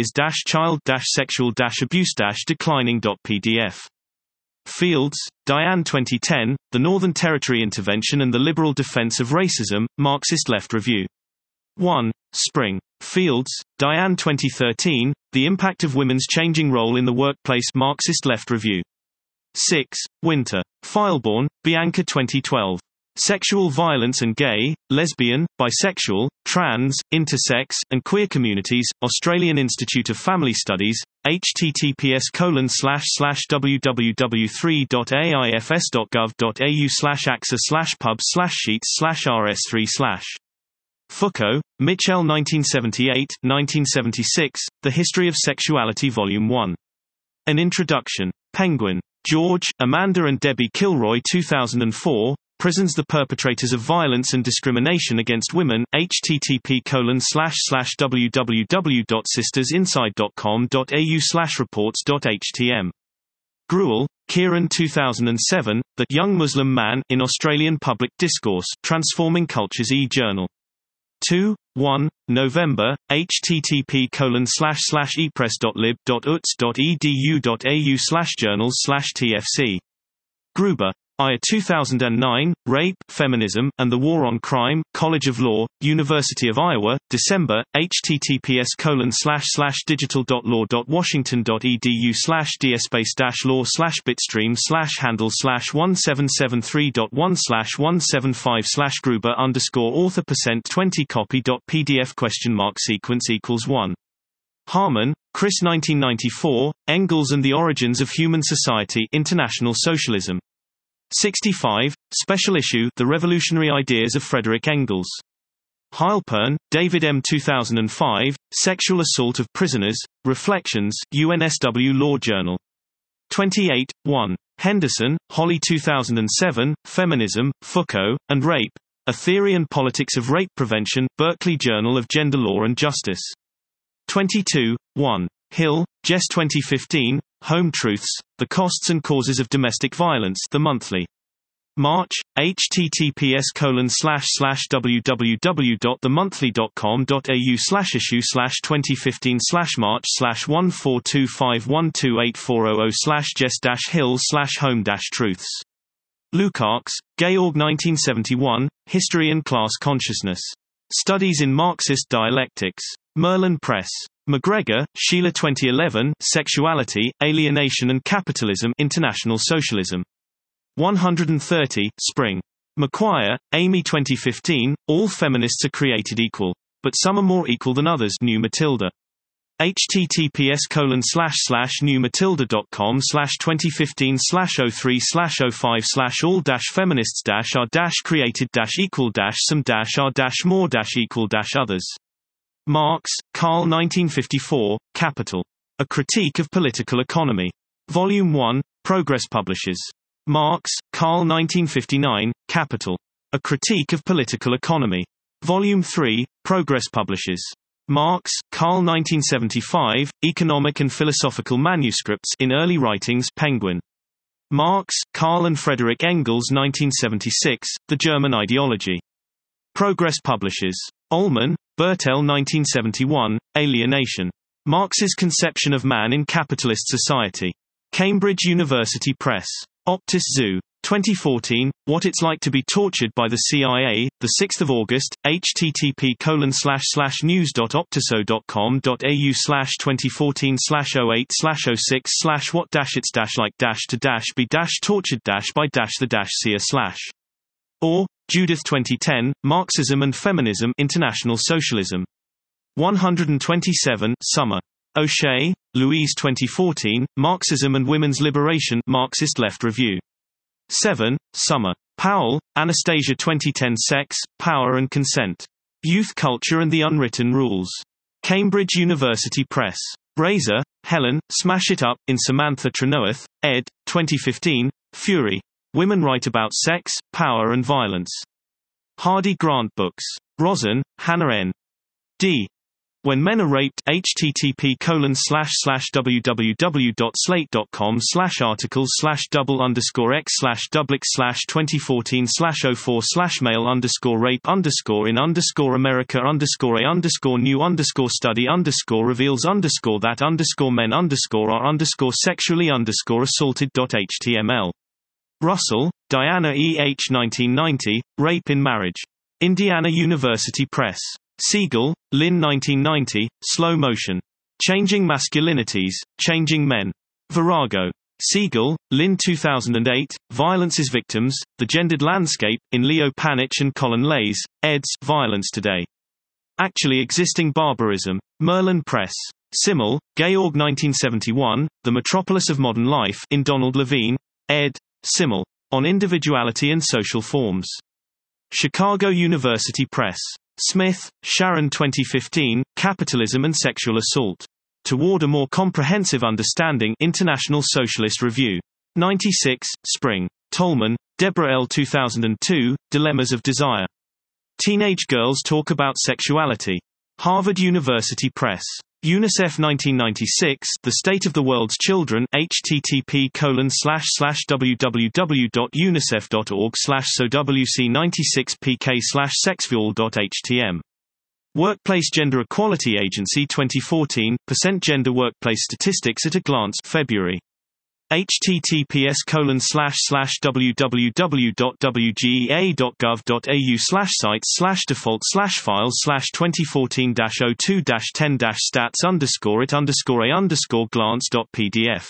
A: is-child-sexual-abuse-declining.pdf. Fields, Diane 2010, The Northern Territory Intervention and the Liberal Defence of Racism, Marxist Left Review. 1. Spring. Fields, Diane 2013, The Impact of Women's Changing Role in the Workplace, Marxist Left Review. 6. Winter. Fileborn, Bianca 2012. Sexual Violence and Gay, Lesbian, Bisexual, Trans, Intersex, and Queer Communities, Australian Institute of Family Studies, https://www.aifs.gov.au/axa/pub/sheets/rs3/. Foucault, Michel 1978-1976, The History of Sexuality Volume 1. An Introduction. Penguin. George, Amanda and Debbie Kilroy 2004, Prisons: The Perpetrators of Violence and Discrimination Against Women, http://www.sistersinside.com.au/reports.htm. Gruel, Kieran 2007, The Young Muslim Man in Australian Public Discourse, Transforming Cultures e-Journal. 2. 1. November, http://epress.lib.uts.edu.au/journals/tfc. Gruber, Aya 2009, Rape, Feminism, and the War on Crime, College of Law, University of Iowa, December, https://digital.law.washington.edu/dspace-law/173.1/175/gruber_author%20copy.pdf?sequence=1. Harman, Chris 1994, Engels and the Origins of Human Society, International Socialism. 65, Special Issue, The Revolutionary Ideas of Frederick Engels. Heilpern, David M. 2005, Sexual Assault of Prisoners, Reflections, UNSW Law Journal. 28, 1. Henderson, Holly 2007, Feminism, Foucault, and Rape, A Theory and Politics of Rape Prevention, Berkeley Journal of Gender Law and Justice. 22, 1. Hill, Jess 2015, Home Truths, The Costs and Causes of Domestic Violence, The Monthly. March, https://www.themonthly.com.au/issue/2015/march/142512840/jess-hill/home-truths. Lukács, Georg 1971, History and Class Consciousness. Studies in Marxist Dialectics. Merlin Press. McGregor, Sheila 2011, Sexuality, Alienation and Capitalism, International Socialism. 130, Spring. McQuire, Amy 2015, All Feminists Are Created Equal. But Some Are More Equal Than Others, New Matilda. https://newmatilda.com/2015/03/all-feminists-are-created-equal-some-are-more-equal-others. Marx, Karl 1954, Capital. A Critique of Political Economy. Volume 1, Progress Publishers. Marx, Karl 1959, Capital. A Critique of Political Economy. Volume 3, Progress Publishers. Marx, Karl 1975, Economic and Philosophical Manuscripts in Early Writings, Penguin. Marx, Karl and Frederick Engels 1976, The German Ideology. Progress Publishers. Ullmann, Bertel 1971, Alienation. Marx's Conception of Man in Capitalist Society. Cambridge University Press. Optis Zoo. 2014, What It's Like to Be Tortured by the CIA, 6 August, http://news.optiso.com.au/2014/08/06/what-it's-like-to-be-tortured-by-the-CIA/or Judith 2010, Marxism and Feminism, International Socialism. 127, Summer. O'Shea, Louise 2014, Marxism and Women's Liberation, Marxist Left Review. 7, Summer. Powell, Anastasia 2010 Sex, Power and Consent. Youth Culture and the Unwritten Rules. Cambridge University Press. Razor, Helen, Smash It Up, in Samantha Trenoeth, ed. 2015, Fury. Women Write About Sex, Power and Violence. Hardy Grant Books. Rosen, Hannah N. D. When Men Are Raped, http://www.slate.com/articles/double_x/double_new_study_reveals_me_sexually_assaulted.html. Russell, Diana E. H. 1990, Rape in Marriage. Indiana University Press. Siegel, Lynn 1990, Slow Motion. Changing Masculinities, Changing Men. Virago. Siegel, Lynn 2008, Violence is Victims, The Gendered Landscape, in Leo Panitch and Colin Lays, eds. Violence Today. Actually Existing Barbarism. Merlin Press. Simmel, Georg 1971, The Metropolis of Modern Life, in Donald Levine, ed. Simmel. On Individuality and Social Forms. Chicago University Press. Smith, Sharon 2015, Capitalism and Sexual Assault. Toward a More Comprehensive Understanding, International Socialist Review. 96, Spring. Tolman, Deborah L. 2002, Dilemmas of Desire. Teenage Girls Talk About Sexuality. Harvard University Press. UNICEF 1996, The State of the World's Children, http://www.unicef.org/SOWC96pk/sexfuel.htm. Workplace Gender Equality Agency 2014, % Gender Workplace Statistics at a Glance, February. https://www.wgea.gov.au/sites/default/files/2014-02-10-stats_a_glance.pdf.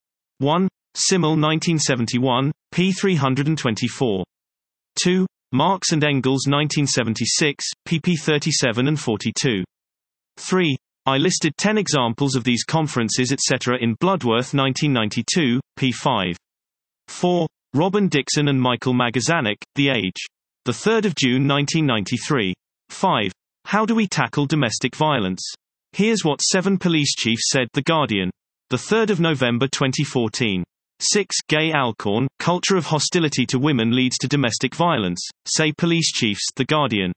A: 1. Simmel 1971, p. 324. 2. Marx and Engels 1976, pp 37 and 42. 3. I listed 10 examples of these conferences etc. in Bloodworth 1992, p. 5. 4. Robin Dixon and Michael Magazanik, The Age. 3 June 1993. 5. How do we tackle domestic violence? Here's what 7 police chiefs said, The Guardian. 3 November 2014. 6. Gay Alcorn, Culture of Hostility to Women Leads to Domestic Violence, say police chiefs, The Guardian.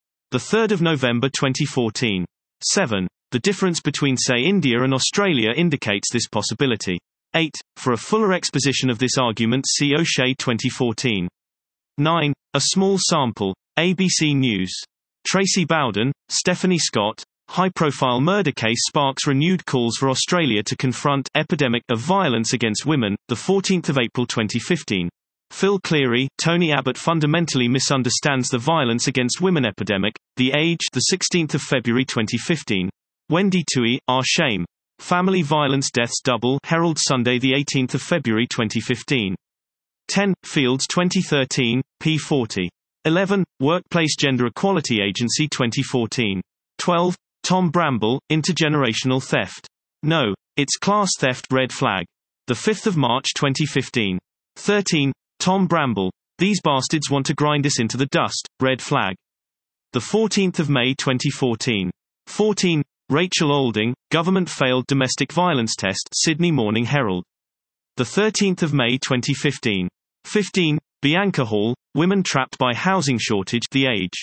A: 3 November 2014. 7. The difference between say India and Australia indicates this possibility. 8. For a fuller exposition of this argument see O'Shea 2014. 9. A small sample. ABC News. Tracy Bowden, Stephanie Scott. High-profile murder case sparks renewed calls for Australia to confront epidemic of violence against women, 14 April 2015. Phil Cleary, Tony Abbott fundamentally misunderstands the violence against women epidemic, The Age, 16 February 2015. Wendy Tui, Our Shame. Family Violence Deaths Double, Herald Sunday 18 February 2015. 10. Fields 2013, p. 40. 11. Workplace Gender Equality Agency 2014. 12. Tom Bramble, Intergenerational Theft. No. It's Class Theft, Red Flag. 5 March 2015. 13. Tom Bramble. These bastards want to grind us into the dust, Red Flag. 14 May 2014. 14. Rachel Olding, Government Failed Domestic Violence Test, Sydney Morning Herald. 13 May 2015. 15. Bianca Hall, Women Trapped by Housing Shortage, The Age.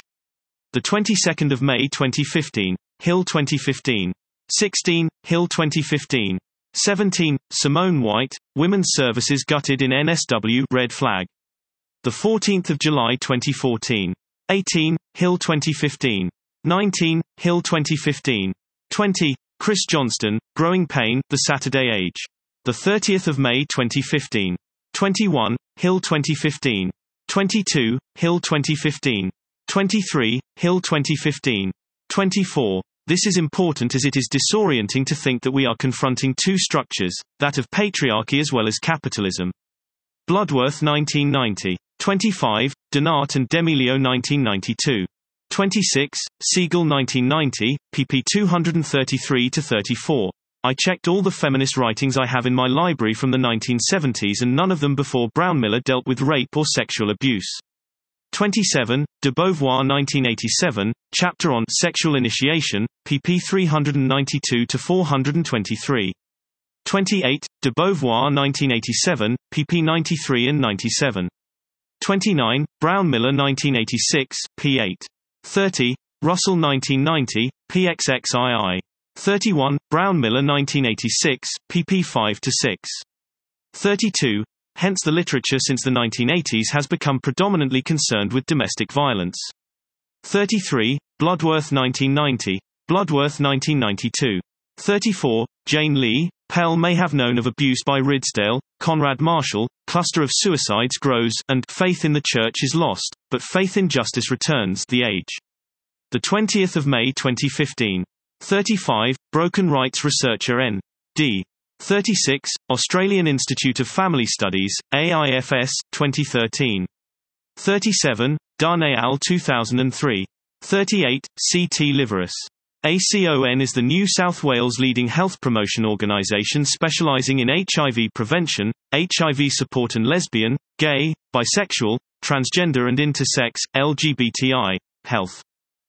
A: 22 May 2015. Hill 2015. 16. Hill 2015. 17. Simone White, Women's Services Gutted in NSW, Red Flag. 14 July 2014. 18. Hill 2015. 19. Hill 2015. 20. Chris Johnston, Growing Pain, The Saturday Age. 30 May 2015. 21. Hill 2015. 22. Hill 2015. 23. Hill 2015. 24. This is important as it is disorienting to think that we are confronting two structures, that of patriarchy as well as capitalism. Bloodworth 1990. 25. Donat and Demilio 1992. 26. Siegel 1990, pp 233-34. I checked all the feminist writings I have in my library from the 1970s and none of them before Brownmiller dealt with rape or sexual abuse. 27. De Beauvoir 1987, chapter on Sexual Initiation, pp 392-423. 28. De Beauvoir 1987, pp 93 and 97. 29. Brownmiller 1986, p. 8. 30. Russell 1990, PXXII. 31, Brown-Miller 1986, pp 5-6. 32. Hence the literature since the 1980s has become predominantly concerned with domestic violence. 33. Bloodworth 1990. Bloodworth 1992. 34. Jane Lee. Pell may have known of abuse by Ridsdale, Conrad Marshall, cluster of suicides grows, and faith in the church is lost, but faith in justice returns. The Age. 20 May 2015. 35. Broken Rights researcher N.D. 36. Australian Institute of Family Studies, AIFS, 2013. 37. Dunn et al. 2003. 38. C.T. Liveris. ACON is the New South Wales leading health promotion organisation specialising in HIV prevention, HIV support and lesbian, gay, bisexual, transgender and intersex, LGBTI, health.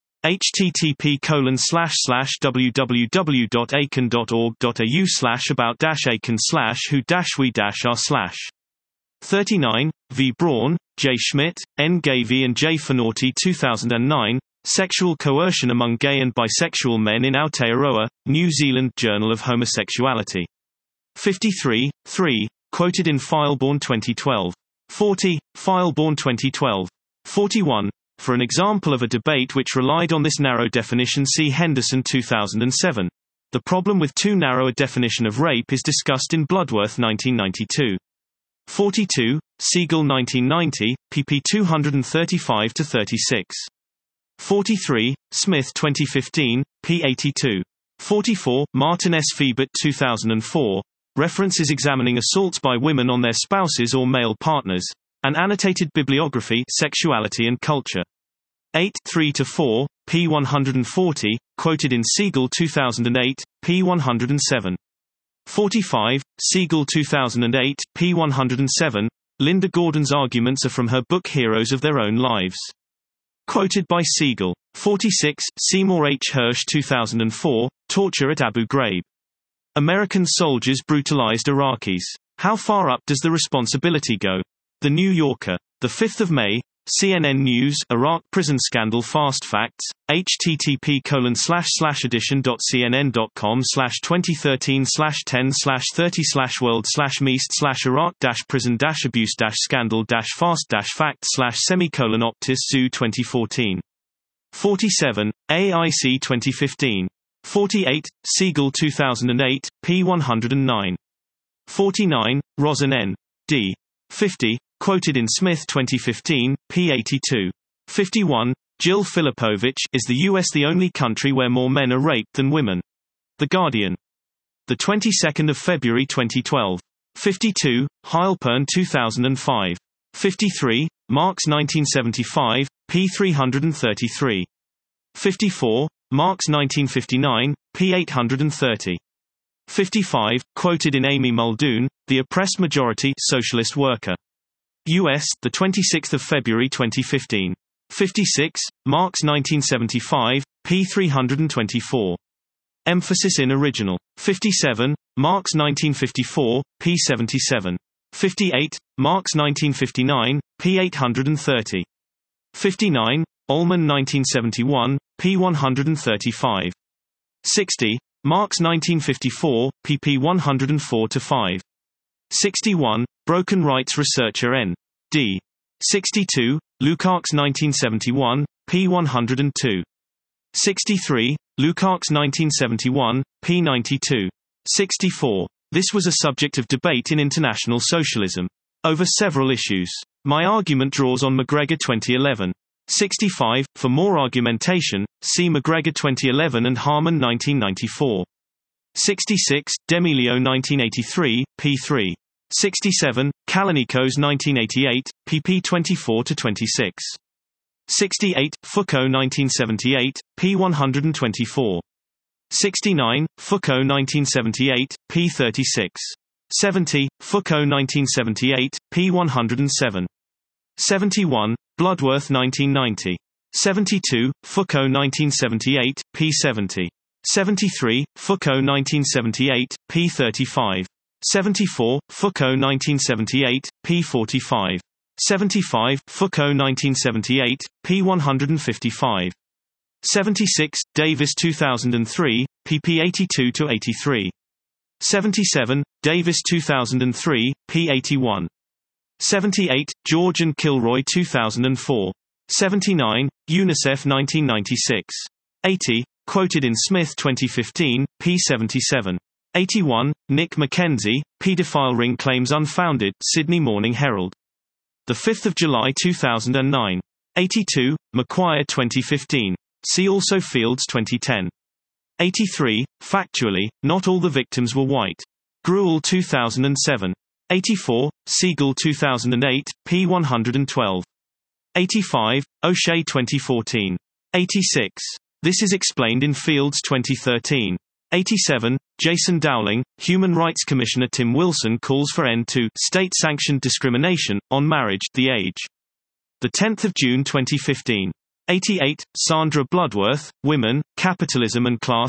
A: http://www.acon.org.au/about-acon/who-we-are/. 39. V. Braun, J. Schmidt, N. Gavey and J. Finauti 2009, Sexual Coercion Among Gay and Bisexual Men in Aotearoa, New Zealand Journal of Homosexuality. 53. 3. Quoted in Fileborn 2012. 40. Fileborn 2012. 41. For an example of a debate which relied on this narrow definition, see Henderson 2007. The problem with too narrow a definition of rape is discussed in Bloodworth 1992. 42. Siegel 1990, pp 235-36. 43. Smith 2015, p. 82. 44. Martin S. Fiebert 2004. References examining assaults by women on their spouses or male partners. An annotated bibliography, Sexuality and Culture. 8. 3-4, p. 140, quoted in Siegel 2008, p. 107. 45. Siegel 2008, p. 107. Linda Gordon's arguments are from her book Heroes of Their Own Lives. Quoted by Siegel. 46. Seymour H. Hirsch 2004, Torture at Abu Ghraib. American soldiers brutalized Iraqis. How far up does the responsibility go? The New Yorker. 5 May. CNN News, Iraq prison scandal fast facts, http://edition.cnn.com/2013/10/30/world/meast/iraq-prison-abuse-scandal-fast-facts/optis Zoo 2014. 47. AIC 2015. 48. Siegel 2008, p. 109. 49. Rosen N. D. 50. Quoted in Smith 2015, p. 82. 51. Jill Filipovich, is the U.S. the only country where more men are raped than women? The Guardian. 22 February 2012. 52. Heilpern 2005. 53. Marks 1975, p. 333. 54. Marks 1959, p. 830. 55. Quoted in Amy Muldoon, The Oppressed Majority, Socialist Worker. U.S., 26 February 2015. 56. Marks 1975, p. 324. Emphasis in original. 57. Marks 1954, p. 77. 58. Marks 1959, p. 830. 59. Ullman 1971, p. 135. 60. Marks 1954, pp 104-5. 61. Broken Rights researcher N.D. 62. Lukács 1971, p. 102. 63. Lukács 1971, p. 92. 64. This was a subject of debate in international socialism. Over several issues. My argument draws on McGregor 2011. 65. For more argumentation, see McGregor 2011 and Harman 1994. 66. D'Amelio 1983, p. 3. 67. Kalanikos 1988, pp 24-26. 68. Foucault 1978, p. 124. 69. Foucault 1978, p. 36. 70. Foucault 1978, p. 107. 71. Bloodworth 1990. 72. Foucault 1978, p. 70. 73. Foucault 1978, p. 35. 74. Foucault 1978, p. 45. 75. Foucault 1978, p. 155. 76, Davis 2003, pp 82-83. 77, Davis 2003, p. 81. 78, George and Kilroy 2004. 79, UNICEF 1996. 80, quoted in Smith 2015, p. 77. 81, Nick Mackenzie, Pedophile Ring Claims Unfounded, Sydney Morning Herald. 5 July 2009. 82, McQuire 2015. See also Fields 2010. 83, Factually, Not All the Victims Were White. Gruel 2007. 84, Siegel 2008, p. 112. 85, O'Shea 2014. 86. This is explained in Fields 2013. 87, Jason Dowling, Human Rights Commissioner Tim Wilson calls for end to state-sanctioned discrimination on marriage, The Age. 10 June 2015. 88, Sandra Bloodworth, Women, Capitalism and Class,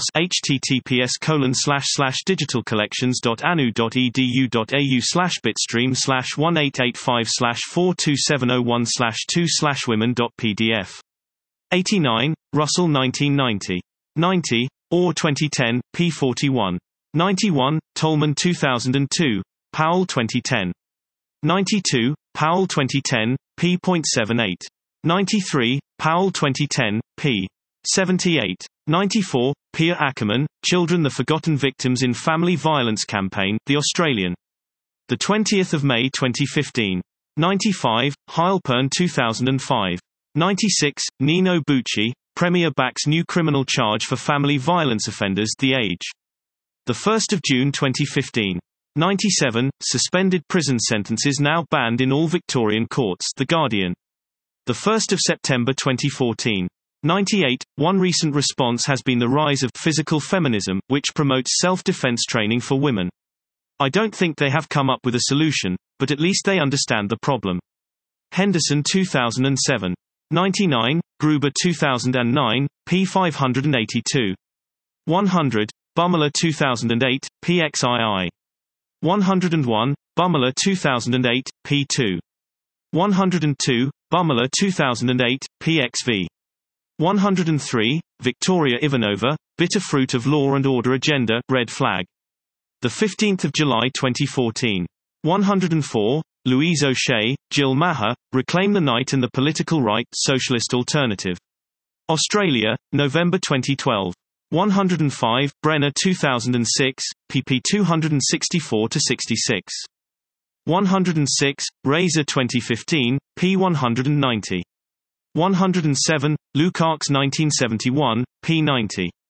A: https://digitalcollections.anu.edu.au/bitstream/1885/42701/2/women.pdf. 89, Russell 1990. 90, Orr 2010, p. 41. 91, Tolman 2002. Powell 2010. 92, Powell 2010, p.78. 93, Powell 2010, p. 78. 94, Pia Ackerman, Children the Forgotten Victims in Family Violence Campaign, The Australian. 20 May 2015. 95, Heilpern 2005. 96, Nino Bucci, Premier backs new criminal charge for family violence offenders, The Age. 1 June 2015. 97, Suspended prison sentences now banned in all Victorian courts, The Guardian. 1 September 2014. 98, one recent response has been the rise of physical feminism, which promotes self-defense training for women. I don't think they have come up with a solution, but at least they understand the problem. Henderson 2007. 99, Gruber 2009, p. 582. 100, Bummerler 2008, pxii. 101, Bummerler 2008, p2. 102, Bummerler 2008, pxv. 103, Victoria Ivanova, Bitter Fruit of Law and Order Agenda, Red Flag. 15 July 2014. 104, Louise O'Shea, Jill Maher, Reclaim the Night and the Political Right, Socialist Alternative. Australia, November 2012. 105, Brenner 2006, pp 264-66. 106, Razor 2015, p. 190. 107, Lukács 1971, p. 90.